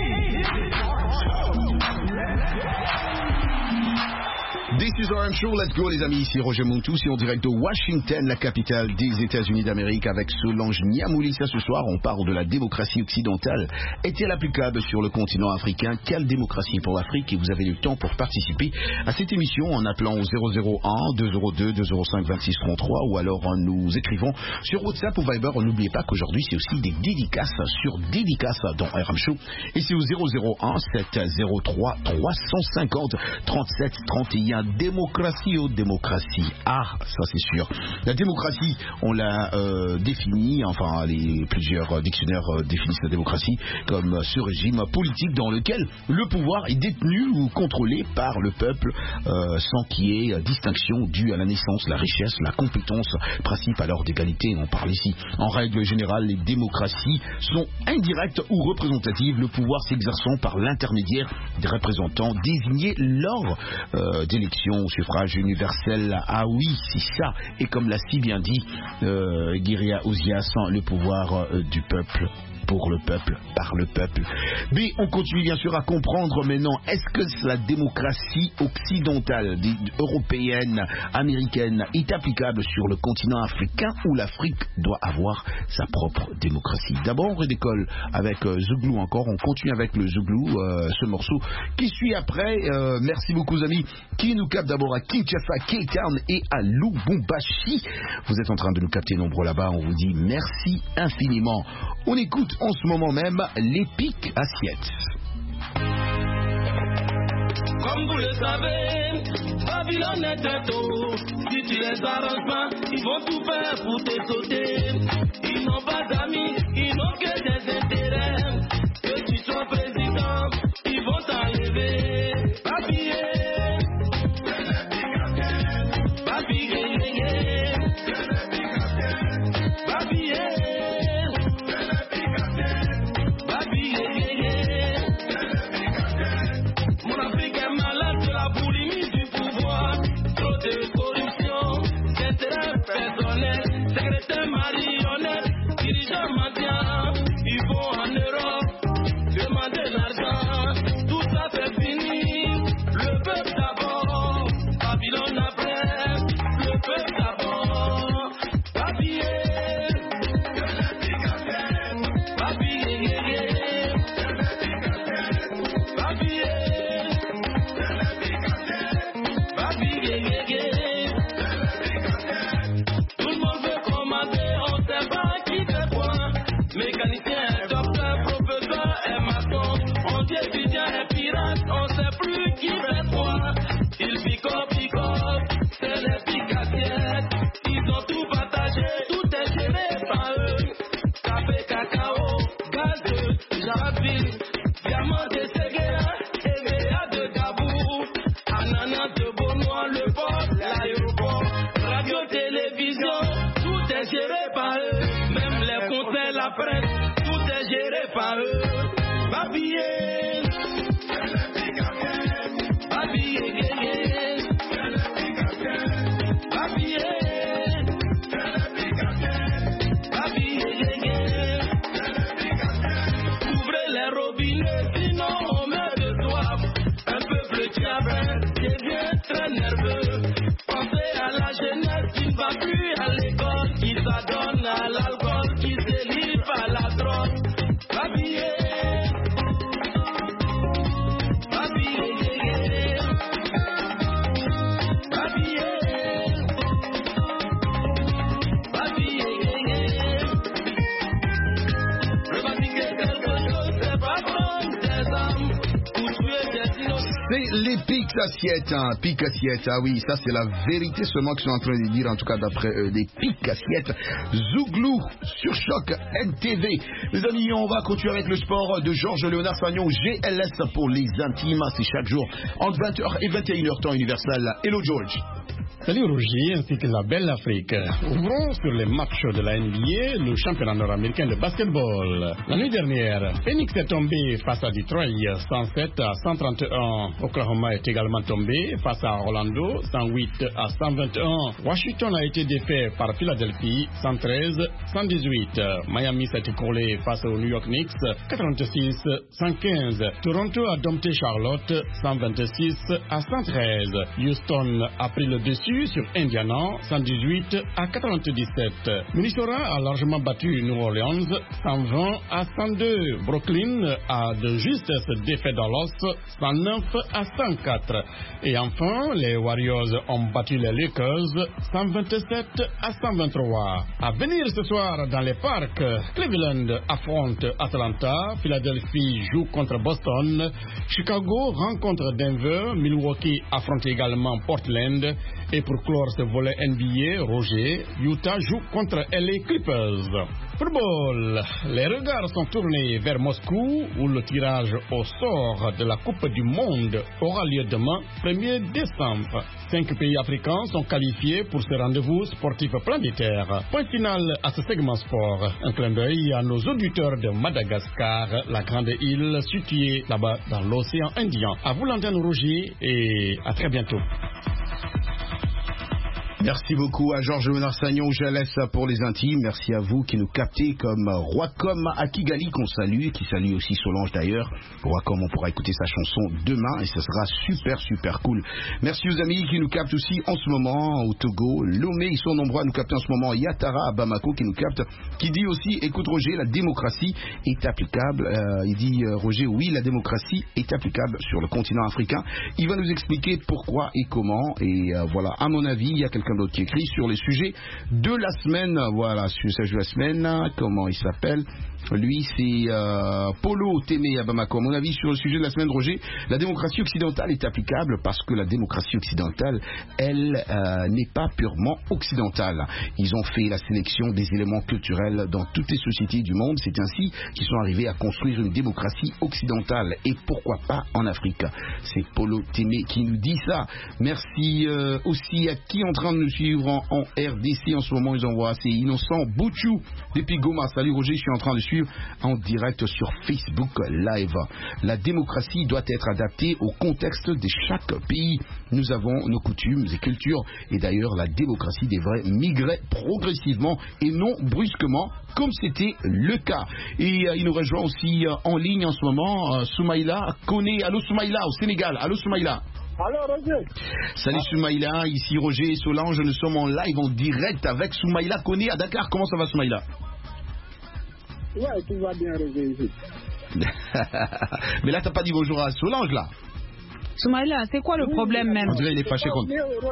This is RM Show, let's go les amis, ici Roger Montou, c'est en direct de Washington, la capitale des États-Unis d'Amérique, avec Solange Niamoulissa. Ce soir, on parle de la démocratie occidentale. Est-elle applicable sur le continent africain? Quelle démocratie pour l'Afrique? Et vous avez le temps pour participer à cette émission en appelant au 001 202 205 26 33 ou alors en nous écrivant sur WhatsApp ou Viber. N'oubliez pas qu'aujourd'hui, c'est aussi des dédicaces sur dédicaces dans RM Show. Et c'est au 001 703 350 37 31. Démocratie ou démocratie? Ah, ça c'est sûr. La démocratie, on l'a définie, enfin plusieurs dictionnaires définissent la démocratie comme ce régime politique dans lequel le pouvoir est détenu ou contrôlé par le peuple sans qu'il y ait distinction due à la naissance, la richesse, la compétence, principe alors d'égalité, on parle ici. En règle générale, les démocraties sont indirectes ou représentatives, le pouvoir s'exerçant par l'intermédiaire des représentants désignés lors d'élections au suffrage universel. Ah oui, c'est ça. Et comme l'a si bien dit Guiria Ozias, le pouvoir du peuple, pour le peuple, par le peuple. Mais on continue bien sûr à comprendre maintenant, est-ce que la démocratie occidentale, européenne, américaine, est applicable sur le continent africain ou l'Afrique doit avoir sa propre démocratie? D'abord on redécolle avec Zouglou encore, on continue avec le Zouglou, ce morceau qui suit après. Merci beaucoup amis qui nous captent d'abord à Kinshasa, Cape Town et à Lubumbashi. Vous êtes en train de nous capter nombreux là-bas, on vous dit merci infiniment. On écoute en ce moment même l'épique assiette. Comme vous le savez, Babylone est très tôt. Si tu les arranges pas, ils vont tout faire pour te sauter. Ils n'ont pas d'amis, ils n'ont que des intérêts. Que tu sois président, ils vont t'enlever. Papillé, secrétaire marionnette, dirigeant mendiant, ils vont en Europe demander l'argent. Tout ça c'est fini, le peuple d'abord, Babylone après, le peuple d'abord. Papillé, mécanicien, docteur, professeur et maçon. On dit étudiant et pirate, on sait plus qui fait quoi. Ils picotent, c'est les picassiettes. Ils ont tout partagé, tout est géré par eux. Café, cacao, gaz, jarabile, diamant de Séguéa, EVA de Gabou, ananas de Beaunois, le port, l'aéroport, radio, télévision, tout est géré par eux. Même les conseils, la presse, tout est géré par eux. Babillé, babillé, babillé, va plus à l'école, qui s'adonne à l'alcool, qui se livre à la drogue. Habillé, habillé, habillé, habillé. Revendiquer quelque chose, c'est pas prendre des armes pour tuer des innocents. C'est les piques assiettes, hein. Piques assiettes, ah oui, ça c'est la vérité seulement que je suis en train de dire, en tout cas d'après des piques assiettes. Zouglou sur Choc NTV. Les amis, on va continuer avec le sport de Georges Léonard Sagnon, GLS pour les intimes. C'est chaque jour entre 20h et 21h temps universel. Hello George. Salut Roger, ainsi que la belle Afrique. Ouvrons sur les matchs de la NBA, le championnat nord-américain de basketball. La nuit dernière, Phoenix est tombé face à Detroit 107-131. Oklahoma est également tombé face à Orlando 108-121. Washington a été défait par Philadelphie 113-118. Miami s'est écroulé face aux New York Knicks 86-115. Toronto a dompté Charlotte 126-113. Houston a pris le dessus sur Indiana 118-97. Minnesota a largement battu New Orleans 120-102. Brooklyn a de justesse défait Dallas 109-104. Et enfin, les Warriors ont battu les Lakers 127-123. À venir ce soir dans les parcs, Cleveland affronte Atlanta, Philadelphie joue contre Boston, Chicago rencontre Denver, Milwaukee affronte également Portland. Et pour clore ce volet NBA, Roger, Utah joue contre LA Clippers. Football, les regards sont tournés vers Moscou où le tirage au sort de la Coupe du Monde aura lieu demain, 1er décembre. 5 pays africains sont qualifiés pour ce rendez-vous sportif planétaire. Point final à ce segment sport. Un clin d'œil à nos auditeurs de Madagascar, la grande île située là-bas dans l'océan Indien. À vous l'antenne Roger et à très bientôt. Merci beaucoup à Georges Léonard Sagnon, GLS pour les intimes. Merci à vous qui nous captez comme Roicom à Kigali, qu'on salue, qui salue aussi Solange d'ailleurs. Roicom, on pourra écouter sa chanson demain et ce sera super cool. Merci aux amis qui nous captent aussi en ce moment au Togo, Lomé, ils sont nombreux à nous capter en ce moment. Yatara à Bamako qui nous capte, qui dit aussi, écoute Roger, la démocratie est applicable. Il dit Roger, oui, la démocratie est applicable sur le continent africain. Il va nous expliquer pourquoi et comment. Et voilà, à mon avis, il y a quelqu'un d'autre qui écrit sur les sujets de la semaine. Voilà, sur le sujet de la semaine, comment il s'appelle? Lui, c'est Polo Témé à Bamako. À mon avis, sur le sujet de la semaine, Roger, la démocratie occidentale est applicable parce que la démocratie occidentale, elle, n'est pas purement occidentale. Ils ont fait la sélection des éléments culturels dans toutes les sociétés du monde. C'est ainsi qu'ils sont arrivés à construire une démocratie occidentale. Et pourquoi pas en Afrique? C'est Polo Témé qui nous dit ça. Merci aussi à qui est en train de nous suivre en RDC en ce moment. Ils envoient, c'est Innocent Bouchou depuis Goma. Salut Roger, je suis en train de suivre en direct sur Facebook Live. La démocratie doit être adaptée au contexte de chaque pays. Nous avons nos coutumes et cultures et d'ailleurs la démocratie devrait migrer progressivement et non brusquement comme c'était le cas. Et il nous rejoint aussi en ligne en ce moment Soumaïla Koné. Allô Soumaïla au Sénégal. Allô Soumaïla. Alors Roger. Salut Soumaïla, ici Roger et Solange, nous sommes en live en direct avec Soumaïla Koné à Dakar. Comment ça va Soumaïla? Ouais, tout va bien Roger ici. Mais là t'as pas dit bonjour à Solange là. Soumaïla, c'est quoi le problème même? On dirait il est fâché contre.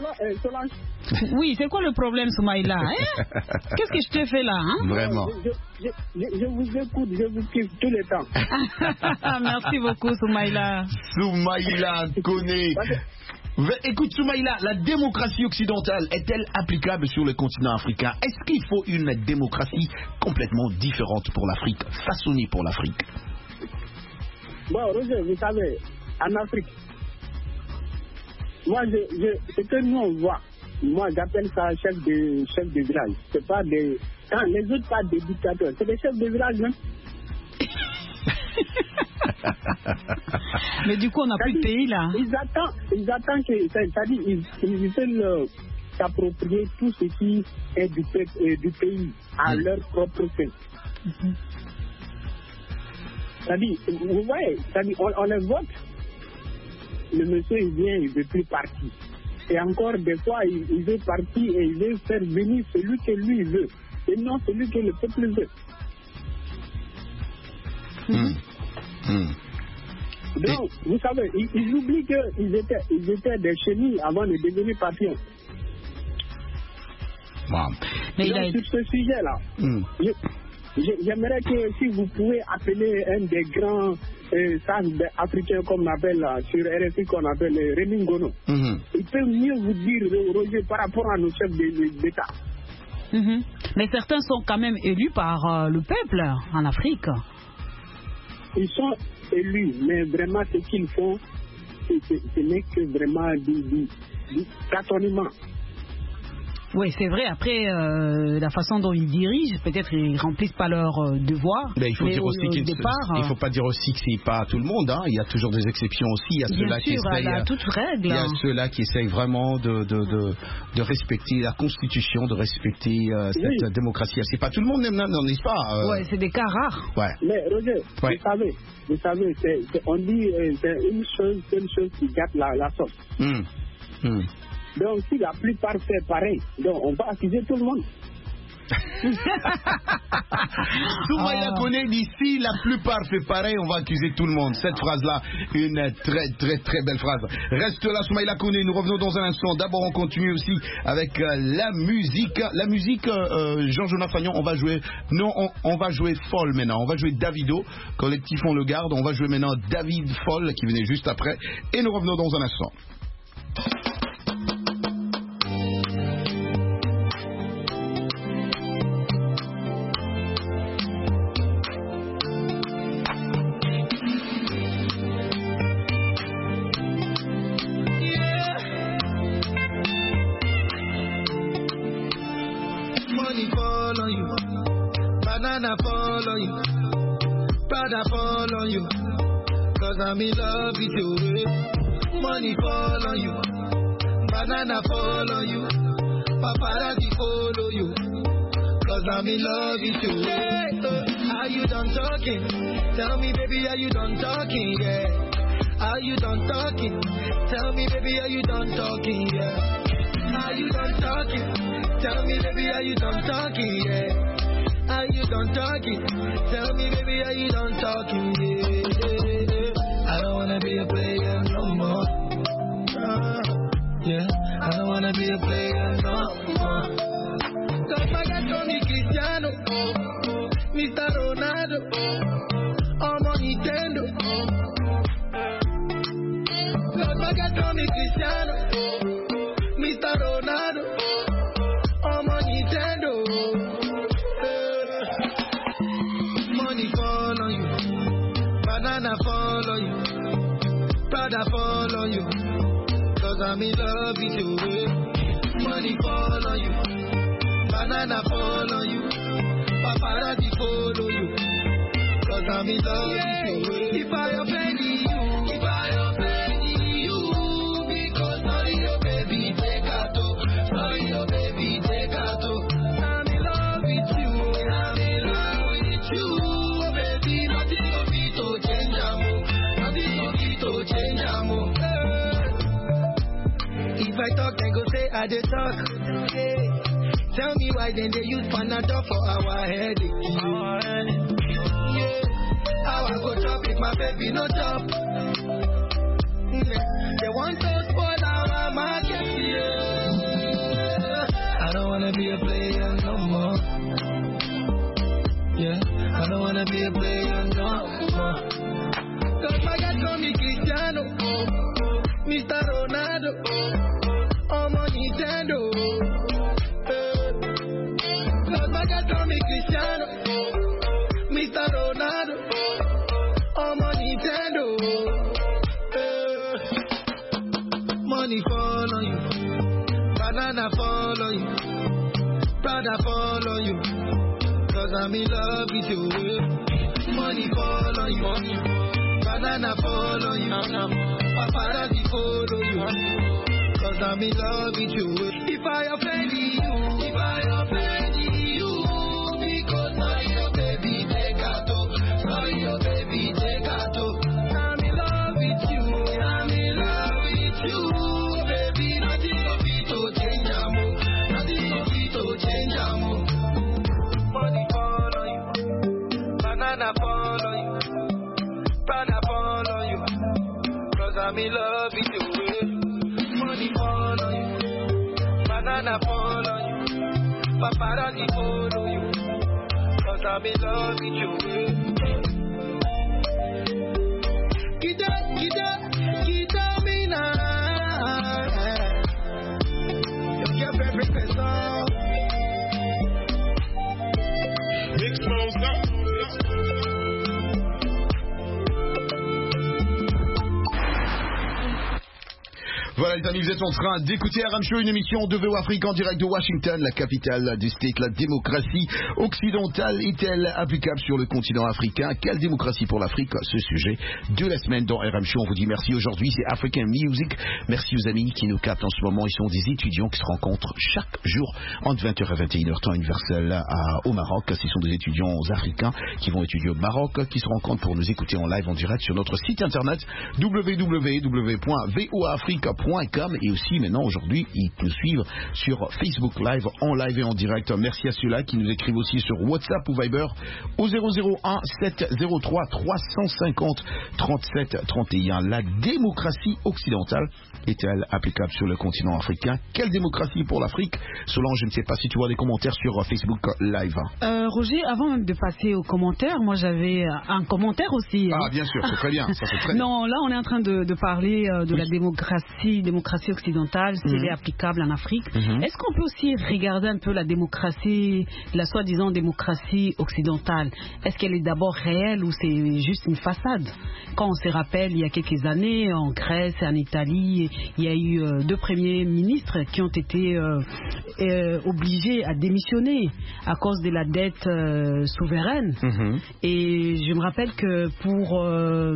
Oui, c'est quoi le problème Soumaïla hein? Qu'est-ce que je te fais là hein? Vraiment. Je vous écoute, je vous kiffe tout le temps. Merci beaucoup Soumaïla. Soumaïla Koné. Écoute Soumaïla, la démocratie occidentale est-elle applicable sur le continent africain? Est-ce qu'il faut une démocratie complètement différente pour l'Afrique, façonnée pour l'Afrique? Bon Roger, vous savez, en Afrique, moi ce que nous on voit, moi j'appelle ça chef de village. C'est pas des, quand les autres parlent des dictateurs, c'est des chefs de village même. Mais du coup, on n'a plus de pays là. Ils attendent que, c'est-à-dire, ils veulent s'approprier tout ce qui est du pays à leur propre fin. C'est-à-dire, vous voyez, c'est-à-dire, on les vote, le monsieur il vient, il ne veut plus partir. Et encore des fois, il veut partir et il veut faire venir celui que lui veut, et non celui que le peuple veut. Donc, vous savez, ils oublient qu'ils étaient des chenilles avant de devenir papillons. Wow. Mais donc, sur ce sujet-là, j'aimerais que si vous pouvez appeler un des grands sages africains qu'on appelle sur RFI, qu'on appelle Rémi Ngono, il peut mieux vous dire, Roger, par rapport à nos chefs d'État. Mais certains sont quand même élus par le peuple en Afrique. Ils sont élus, mais vraiment ce qu'ils font, ce n'est que vraiment du tâtonnement. Oui, c'est vrai. Après, la façon dont ils dirigent, peut-être ils remplissent pas leur devoir. Mais il faut dire aussi qu'il ne faut pas dire aussi que c'est pas tout le monde. Hein. Il y a toujours des exceptions aussi. Il y a ceux-là qui essayent. Il y a ceux-là qui essayent vraiment de respecter la Constitution, de respecter cette démocratie. C'est pas tout le monde, n'est-ce pas Ouais, c'est des cas rares. Ouais. Mais Roger, vous savez, on dit c'est une chose qui gâte la sauce. Donc, si la plupart fait pareil, donc on va accuser tout le monde. Soumaïla Koné dit si la plupart fait pareil, on va accuser tout le monde. Cette phrase-là, une très très très belle phrase. Reste là, Soumaïla Koné. Nous revenons dans un instant. D'abord, on continue aussi avec la musique. La musique, Jean-Jonas Fagnon, on va jouer. Non, on va jouer Foll maintenant. On va jouer Davido. Collectif On le garde. On va jouer maintenant David Foll qui venait juste après. Et nous revenons dans un instant. I'm in love with you. Money fall on you, banana fall on you, paparazzi follow you. Cause I'm in love with you. Are you done talking? Tell me, baby, are you done talking? Yeah. Are you done talking? Tell me, baby, are you done talking? Yeah. Are you done talking? Tell me, baby, are you done talking? Yeah. Are you done talking? Tell me, baby, are you done talking? Yeah. I don't wanna be a player no more. Yeah, I don't wanna be a player no more. Cause my guy Tony Cristiano, Mr. Ronaldo, I'm on Nintendo. Cause my guy Tony Cristiano, Mr. Ronaldo, I'm on Nintendo. Money fall on you, banana fall on you, Prada fall on you, cause I'm in love with you. Money fall on you, banana fall on you, paparazzi follow you, cause I'm in love with you. If I offend you, because sorry your baby take out, sorry your baby take out. I'm in love with you, I'm in love with you, baby. Nothing of it to change, nothing of it to change. If I talk, then go say I did talk. Hey. Tell me why then they use Panadol for our headache. Yeah. How I go chop if my baby no chop? They want to spoil our market. Yeah. I don't wanna be a player no more. Yeah. I don't wanna be a player no more. Cause my guy told me Cristiano, Mr. Ronaldo, I'm on Nintendo. Cause my guy told me Cristiano, Mr. Ronaldo, I'm on Nintendo. Money fall on you, banana fall on you, Prada fall on you, cause I'm in love with you. Money fall on you, banana fall on you, paparazzi follow you, cause I'm in love with you. If I offend you, because sorry your baby take out, sorry your baby take out. I'm in love with you, baby. Nothing I'm in love with you. Money fall on you, banana fall on you, paparazzi follow you, 'cause I'm in love with you. Kita mina, you get every person. Voilà les amis, vous êtes en train d'écouter RM Show, une émission de VO Afrique en direct de Washington, la capitale des States. La démocratie occidentale est-elle applicable sur le continent africain? Quelle démocratie pour l'Afrique? Ce sujet de la semaine dans RM Show. On vous dit merci aujourd'hui, c'est African Music. Merci aux amis qui nous captent en ce moment. Ils sont des étudiants qui se rencontrent chaque jour entre 20h et 21h temps universel au Maroc. Ce sont des étudiants africains qui vont étudier au Maroc, qui se rencontrent pour nous écouter en live en direct sur notre site internet www.voafrique.com. Et aussi maintenant aujourd'hui ils nous suivent sur Facebook Live en live et en direct. Merci à ceux-là qui nous écrivent aussi sur WhatsApp ou Viber au 001 703 350 37 31. La démocratie occidentale est-elle applicable sur le continent africain? Quelle démocratie pour l'Afrique? Solange, je ne sais pas si tu vois des commentaires sur Facebook Live. Roger, avant même de passer aux commentaires, moi j'avais un commentaire aussi. Ah bien sûr, c'est très bien, ça c'est très bien. Non, là on est en train de parler de la démocratie occidentale, si elle est applicable en Afrique. Est-ce qu'on peut aussi regarder un peu la démocratie, la soi-disant démocratie occidentale? Est-ce qu'elle est d'abord réelle ou c'est juste une façade? Quand on se rappelle, il y a quelques années, en Grèce et en Italie, il y a eu 2 premiers ministres qui ont été obligés à démissionner à cause de la dette souveraine. Et je me rappelle que pour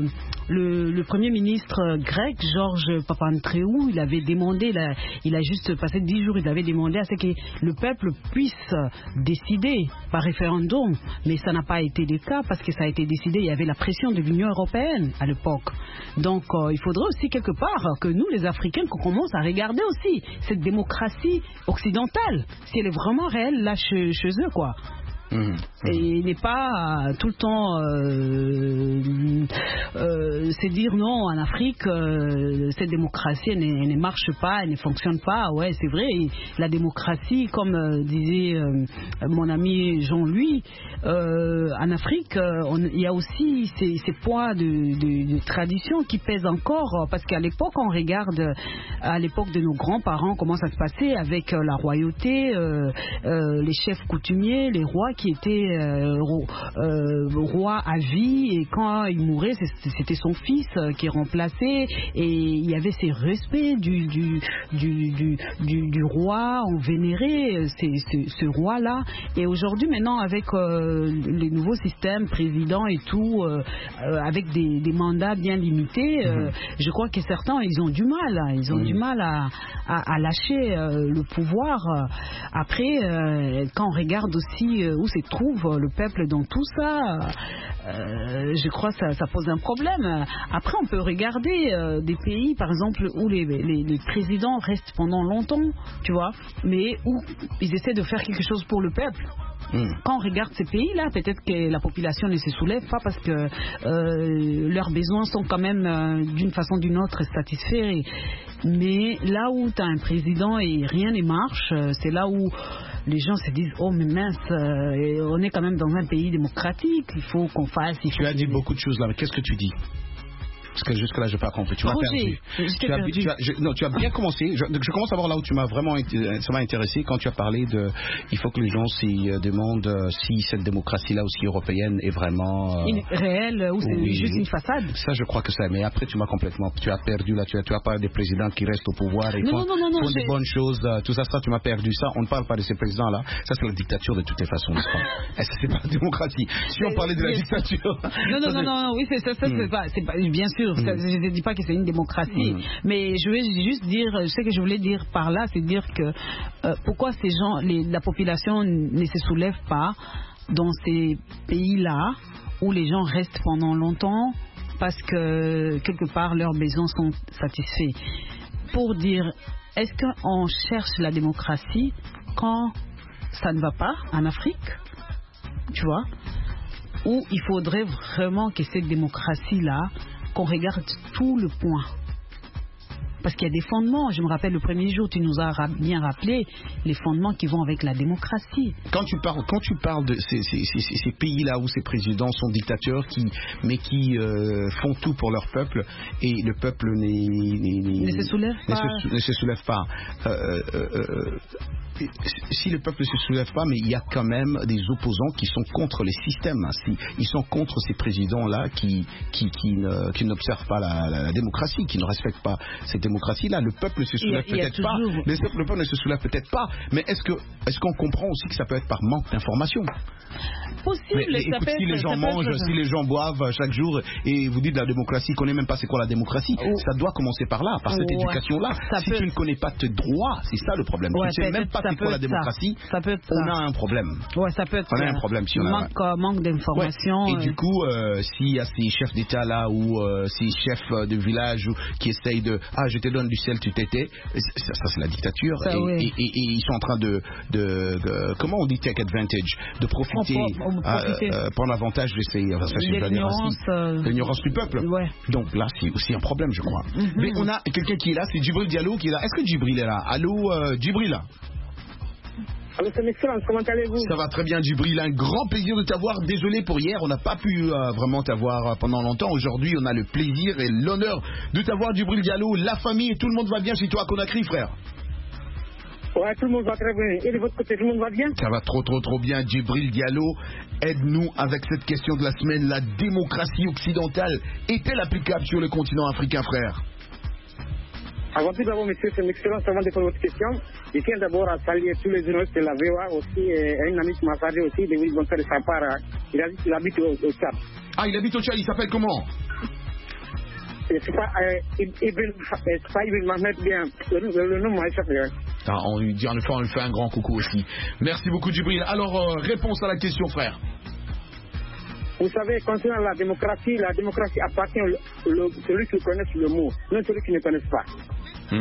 le premier ministre grec, Georges Papandréou, il avait demandé, il a juste passé 10 jours, il avait demandé à ce que le peuple puisse décider par référendum. Mais ça n'a pas été le cas parce que ça a été décidé, il y avait la pression de l'Union européenne à l'époque. Donc il faudrait aussi quelque part que nous, les Africains, qu'on commence à regarder aussi cette démocratie occidentale, si elle est vraiment réelle là chez eux, quoi. Et il n'est pas tout le temps c'est dire non, en Afrique cette démocratie elle ne marche pas, elle ne fonctionne pas. Ouais, c'est vrai, la démocratie, comme disait mon ami Jean-Louis, en Afrique il y a aussi ces poids de tradition qui pèsent encore, parce qu'à l'époque, on regarde à l'époque de nos grands-parents comment ça se passait avec la royauté, les chefs coutumiers, les rois qui était roi à vie, et quand il mourait, c'était son fils qui remplaçait, et il y avait ces respects du roi, on vénérait ce roi-là. Et aujourd'hui, maintenant, avec les nouveaux systèmes, président et tout, avec des mandats bien limités, je crois que certains, ils ont du mal, du mal à lâcher le pouvoir. Après, quand on regarde aussi où se trouve le peuple dans tout ça, je crois que ça pose un problème. Après, on peut regarder des pays, par exemple, où les présidents restent pendant longtemps, tu vois, mais où ils essaient de faire quelque chose pour le peuple. Quand on regarde ces pays-là, peut-être que la population ne se soulève pas parce que leurs besoins sont quand même d'une façon ou d'une autre satisfaits. Mais là où tu as un président et rien ne marche, c'est là où les gens se disent oh mais mince, on est quand même dans un pays démocratique, il faut qu'on fasse. Tu as dit beaucoup de choses là, mais qu'est-ce que tu dis? Parce que jusque-là, je n'ai pas compris. Tu m'as perdu. Tu as bien commencé. Je commence à voir là où tu m'as vraiment ça m'a intéressé quand tu as parlé de. Il faut que les gens s'y demandent si cette démocratie-là aussi européenne est vraiment réelle ou c'est juste une façade. Ça, je crois que ça. Mais après, tu m'as complètement. Tu as perdu là. Tu as parlé des présidents qui restent au pouvoir et font des bonnes choses. Tout ça, tu m'as perdu ça. On ne parle pas de ces présidents-là. Ça, c'est la dictature de toutes les façons. C'est pas la démocratie. Si on parlait de la dictature. Non. Oui, c'est ça. C'est pas. Bien sûr. Je ne dis pas que c'est une démocratie, mais je vais juste dire, ce que je voulais dire par là, c'est dire que pourquoi ces gens, la population ne se soulève pas dans ces pays-là où les gens restent pendant longtemps parce que quelque part leurs besoins sont satisfaits. Pour dire, est-ce qu'on cherche la démocratie quand ça ne va pas en Afrique, tu vois, ou il faudrait vraiment que cette démocratie-là, qu'on regarde tout le point, Parce qu'il y a des fondements. Je me rappelle le premier jour, tu nous as bien rappelé les fondements qui vont avec la démocratie. Quand tu parles de ces pays-là où ces présidents sont dictateurs, qui font tout pour leur peuple, et le peuple ne se soulève pas. Si le peuple ne se soulève pas, mais il y a quand même des opposants qui sont contre les systèmes. Ils sont contre ces présidents-là qui n'observent pas la démocratie, qui ne respectent pas cette démocratie-là. Le peuple ne se soulève peut-être pas. Le peuple ne se soulève peut-être pas. Mais est-ce qu'on comprend aussi que ça peut être par manque d'information? Possible. Écoute, si les gens mangent, si les gens boivent chaque jour, et vous dites la démocratie, qu'on ne connaît même pas c'est quoi la démocratie, ça doit commencer par là, par cette éducation-là. Si tu ne connais pas tes droits, c'est ça le problème. Si tu ne sais même pas c'est quoi la démocratie, on a un problème. Ouais, ça peut être on a un problème si on a manque d'information. Ouais. Et du coup, s'il y a ces chefs d'État là ou ces chefs de village qui essayent de je te donne du sel, tu t'étais, ça c'est la dictature. Et ils sont en train de comment on dit take advantage, de profiter, prendre avantage de l'ignorance du peuple. Ouais. Donc là, c'est aussi un problème, je crois. Mais on a quelqu'un qui est là, c'est Djibril Diallo qui est là. Est-ce que Djibril est là? Allô, Djibril? Allô, c'est excellent. Comment allez-vous? Ça va très bien, Djibril. Un grand plaisir de t'avoir. Désolé pour hier, on n'a pas pu vraiment t'avoir pendant longtemps. Aujourd'hui, on a le plaisir et l'honneur de t'avoir, Djibril Diallo. La famille et tout le monde va bien chez toi à Conakry, frère? Ouais, tout le monde va très bien. Et de votre côté, tout le monde va bien? Ça va trop bien. Djibril Diallo, aide-nous avec cette question de la semaine. La démocratie occidentale est-elle applicable sur le continent africain, frère? Avant tout d'abord, monsieur, c'est une excellence avant de répondre à votre question. Je tiens d'abord à saluer tous les journalistes de la VOA aussi, et un ami qui m'a parlé aussi de Willy Bonfer de sa part. Il habite au Tchad. Ah, il habite au Tchad, il s'appelle comment? C'est pas Ibn Mohamed, bien. Le nom m'a échappé. On lui dit, on lui fait un grand coucou aussi. Merci beaucoup, Djibril. Alors, réponse à la question, frère. Vous savez, concernant la démocratie appartient à celui qui connaît le mot, non celui qui ne connaît pas.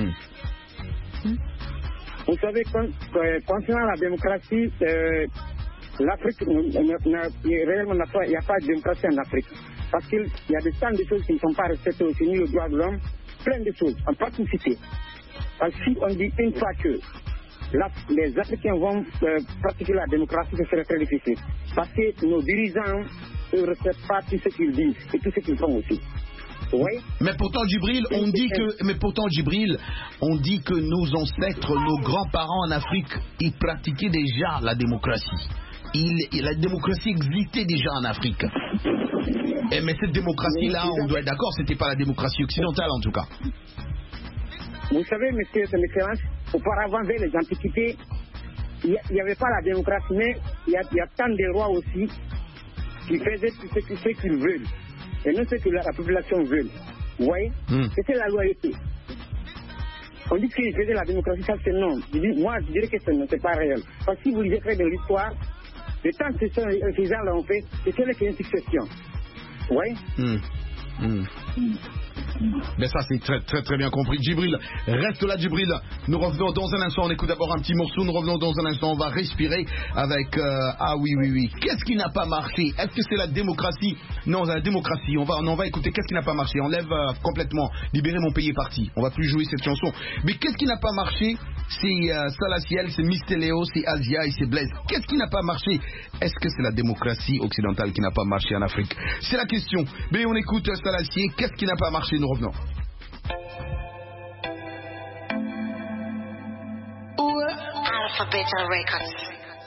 Vous savez, concernant la démocratie, l'Afrique, réellement, il n'y a pas de démocratie en Afrique. Parce qu'il y a des tas de choses qui ne sont pas respectées aussi, ni le droit de l'homme, plein de choses, en particulier. Parce que si on dit une fois que les Africains vont pratiquer la démocratie, ce serait très difficile. Parce que nos dirigeants ne respectent pas tout ce qu'ils disent et tout ce qu'ils font aussi. Oui. Mais pourtant, Djibril, on dit que nos ancêtres, nos grands-parents en Afrique, ils pratiquaient déjà la démocratie. La démocratie existait déjà en Afrique. Mais cette démocratie-là, on doit être d'accord, c'était pas la démocratie occidentale en tout cas. Vous savez, monsieur, son excellence, auparavant, vers les antiquités, il n'y avait pas la démocratie, mais il y a tant de rois aussi qui faisaient ce qu'ils veulent, et non ce que la population veut. Vous voyez? C'était la loyauté. On dit qu'ils faisaient la démocratie, ça c'est non. Moi, je dirais que c'est pas réel. Parce que si vous lisez près de l'histoire, le temps que ces gens-là ont fait, c'était une succession. Vous voyez? Mais ça c'est très bien compris. Djibril, reste là, Djibril. Nous revenons dans un instant. On écoute d'abord un petit morceau. Nous revenons dans un instant. On va respirer avec oui. Qu'est-ce qui n'a pas marché? Est-ce que c'est la démocratie? Non, la démocratie. On va écouter qu'est-ce qui n'a pas marché. On lève complètement. Libérer mon pays est parti. On va plus jouer cette chanson. Mais qu'est-ce qui n'a pas marché? C'est Salaciel, c'est Mistéléo, c'est Asia et c'est Blaise. Qu'est-ce qui n'a pas marché? Est-ce que c'est la démocratie occidentale qui n'a pas marché en Afrique? C'est la question. Mais on écoute Salaciel. Qu'est-ce qui n'a pas marché? Nous revenons. Alphabet Records.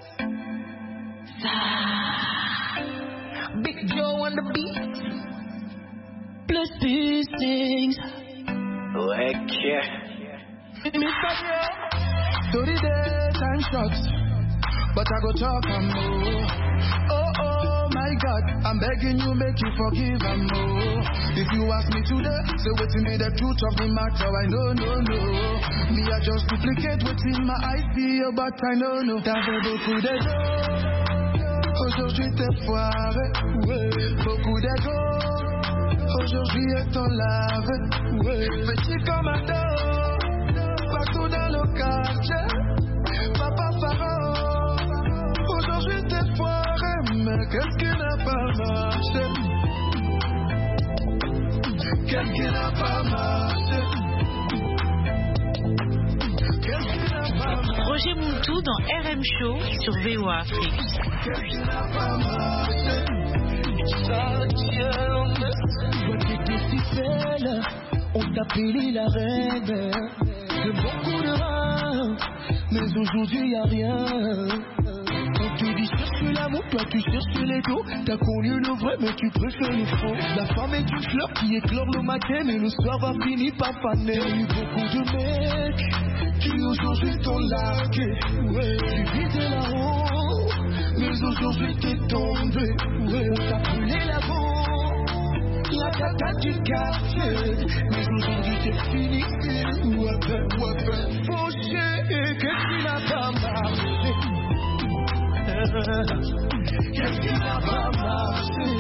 Big Joe on the beat. Plus these things. Okay. Mr. Joe, to the daytime shots, but I go talk and more. Oh my God, I'm begging you, make you forgive and more. If you ask me today, say what's in the truth of the matter, I know. Me I just duplicate what's in my eyes, see but I know. T'avais beaucoup d'ego, aujourd'hui t'es foiré. Beaucoup d'ego, aujourd'hui est ton lave. Petit comme un dos, partout dans le quartier. Papa Pharaon, aujourd'hui t'es foiré. Mais qu'est-ce qui n'a pas marché? Qu'est-ce qui n'a pas marché? dans RM Show sur VOA Afrique. On t'appelait la reine de beaucoup de rats, mais aujourd'hui y'a rien. On te dit cherche l'amour, toi tu cherches les dos. T'as connu le vrai mais tu préfères le faux. La femme est une fleur qui éclore le matin, mais le soir va finir par faner. Y'a eu beaucoup de mecs qui aujourd'hui t'ont largué, ouais. Tu visais là-haut, mais aujourd'hui t'es tombé, ouais. On t'appelait là-haut la tata du quartier, mais aujourd'hui c'est fini. Ouais, fauché, qu'est-ce qui n'a pas marché? Qu'est-ce qui n'a pas marché?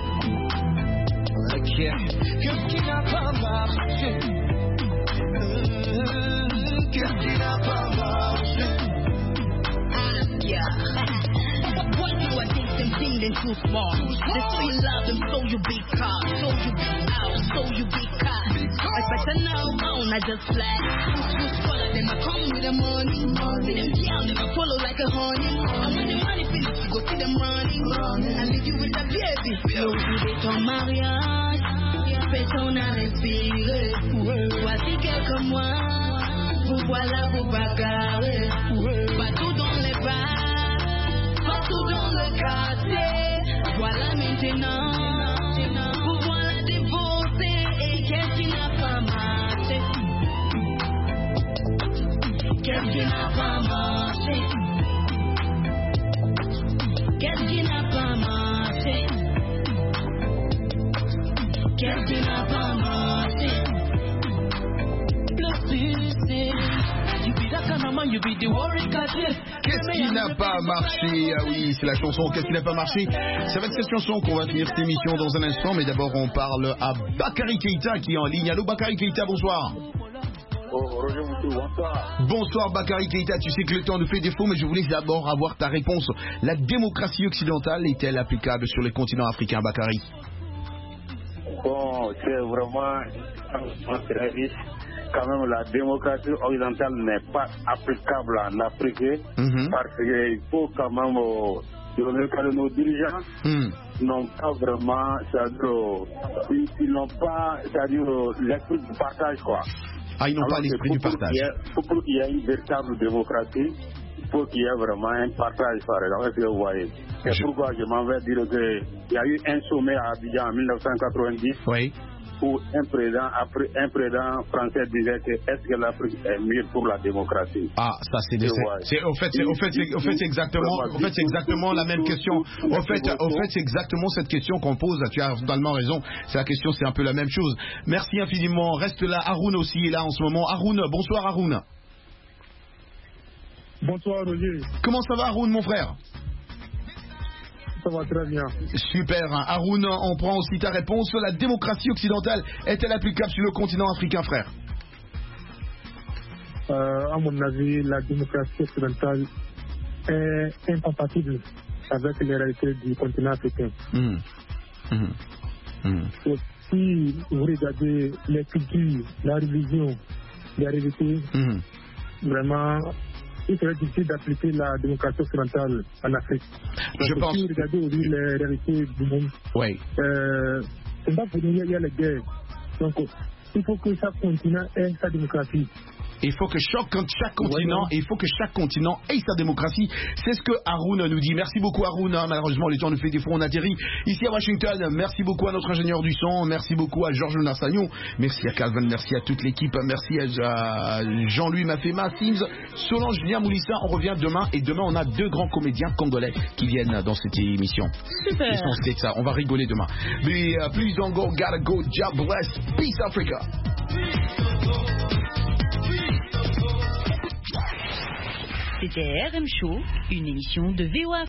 Qu'est-ce qui n'a pas marché? Qu'est-ce qui n'a pas marché? Why do I think them things they too smart? They so you love them, so you be caught, so you be out, so you be caught. I better now, I just fly. Follow them, I come with the money. See them girl never follow like a honey. And when the money finish, you go see them running. I leave you with the baby. L'aujourd'hui ton mariage, personne n'a respiré. Voici quelques mois, vous voilà, vous bagarrez. Partout dans les bars, partout dans le quartier, voilà maintenant, vous voilà divorcé, et qu'est-ce qui n'a pas marché? Qu'est-ce qui n'a pas marché? Qu'est-ce qui n'a pas marché? Qu'est-ce qui n'a pas marché? Le succès. Qu'est-ce qui n'a pas marché? Ah oui, c'est la chanson Qu'est-ce qui n'a pas marché? Ça va être cette chanson qu'on va finir cette émission dans un instant, mais d'abord on parle à Bakary Keïta qui est en ligne. Allô Bakary Keïta, bonsoir. Roger Moutou, bonsoir. Bonsoir Bakary Keïta, tu sais que le temps nous fait défaut, mais je voulais d'abord avoir ta réponse. La démocratie occidentale est-elle applicable sur les continents africains, Bakary? Bon, c'est vraiment un service. Quand même, la démocratie occidentale n'est pas applicable en Afrique parce qu'il faut quand même donner que nos dirigeants n'ont pas vraiment, c'est-à-dire, ils n'ont pas, c'est-à-dire, l'esprit du partage, quoi. Ah, ils n'ont pas l'esprit du partage. Pour qu'il y ait une véritable démocratie, il faut qu'il y ait vraiment un partage, par exemple, est-ce que vous voyez. C'est pourquoi je m'en vais dire qu'il y a eu un sommet à Abidjan en 1990. Oui. Où un président français disait que est-ce que l'Afrique est mieux pour la démocratie? Ah, ça c'est exactement la même question. Au fait, c'est exactement cette question qu'on pose. Tu as totalement raison. C'est la question, c'est un peu la même chose. Merci infiniment. Reste là. Haroun aussi est là en ce moment. Haroun, bonsoir Haroun. Bonsoir Roger. Comment ça va Haroun, mon frère? Ça va très bien. Super. Haroun, on prend aussi ta réponse. La démocratie occidentale est-elle applicable sur le continent africain, frère? À mon avis, la démocratie occidentale est incompatible avec les réalités du continent africain. Si vous regardez les cultures, la religion, les réalités, vraiment, il serait difficile d'appliquer la démocratie occidentale en Afrique. Je pense. Si vous regardez aujourd'hui les réalités du monde, c'est pas pour nous, il y a les guerres. Donc, il faut que chaque continent ait sa démocratie. Il faut que chaque continent ait sa démocratie. C'est ce que Haroun nous dit. Merci beaucoup Haroun. Malheureusement, le temps nous fait défaut. On atterrit ici à Washington. Merci beaucoup à notre ingénieur du son. Merci beaucoup à Georges Nassagnon. Merci à Calvin. Merci à toute l'équipe. Merci à Jean-Louis Mafema, Sims, Solange Niamoulissa. On revient demain. Et demain, on a deux grands comédiens congolais qui viennent dans cette émission. Super. Ils sont ça. On va rigoler demain. Mais please don't go. Gotta go. God bless. Peace Africa. C'était RM Show, une émission de VOA.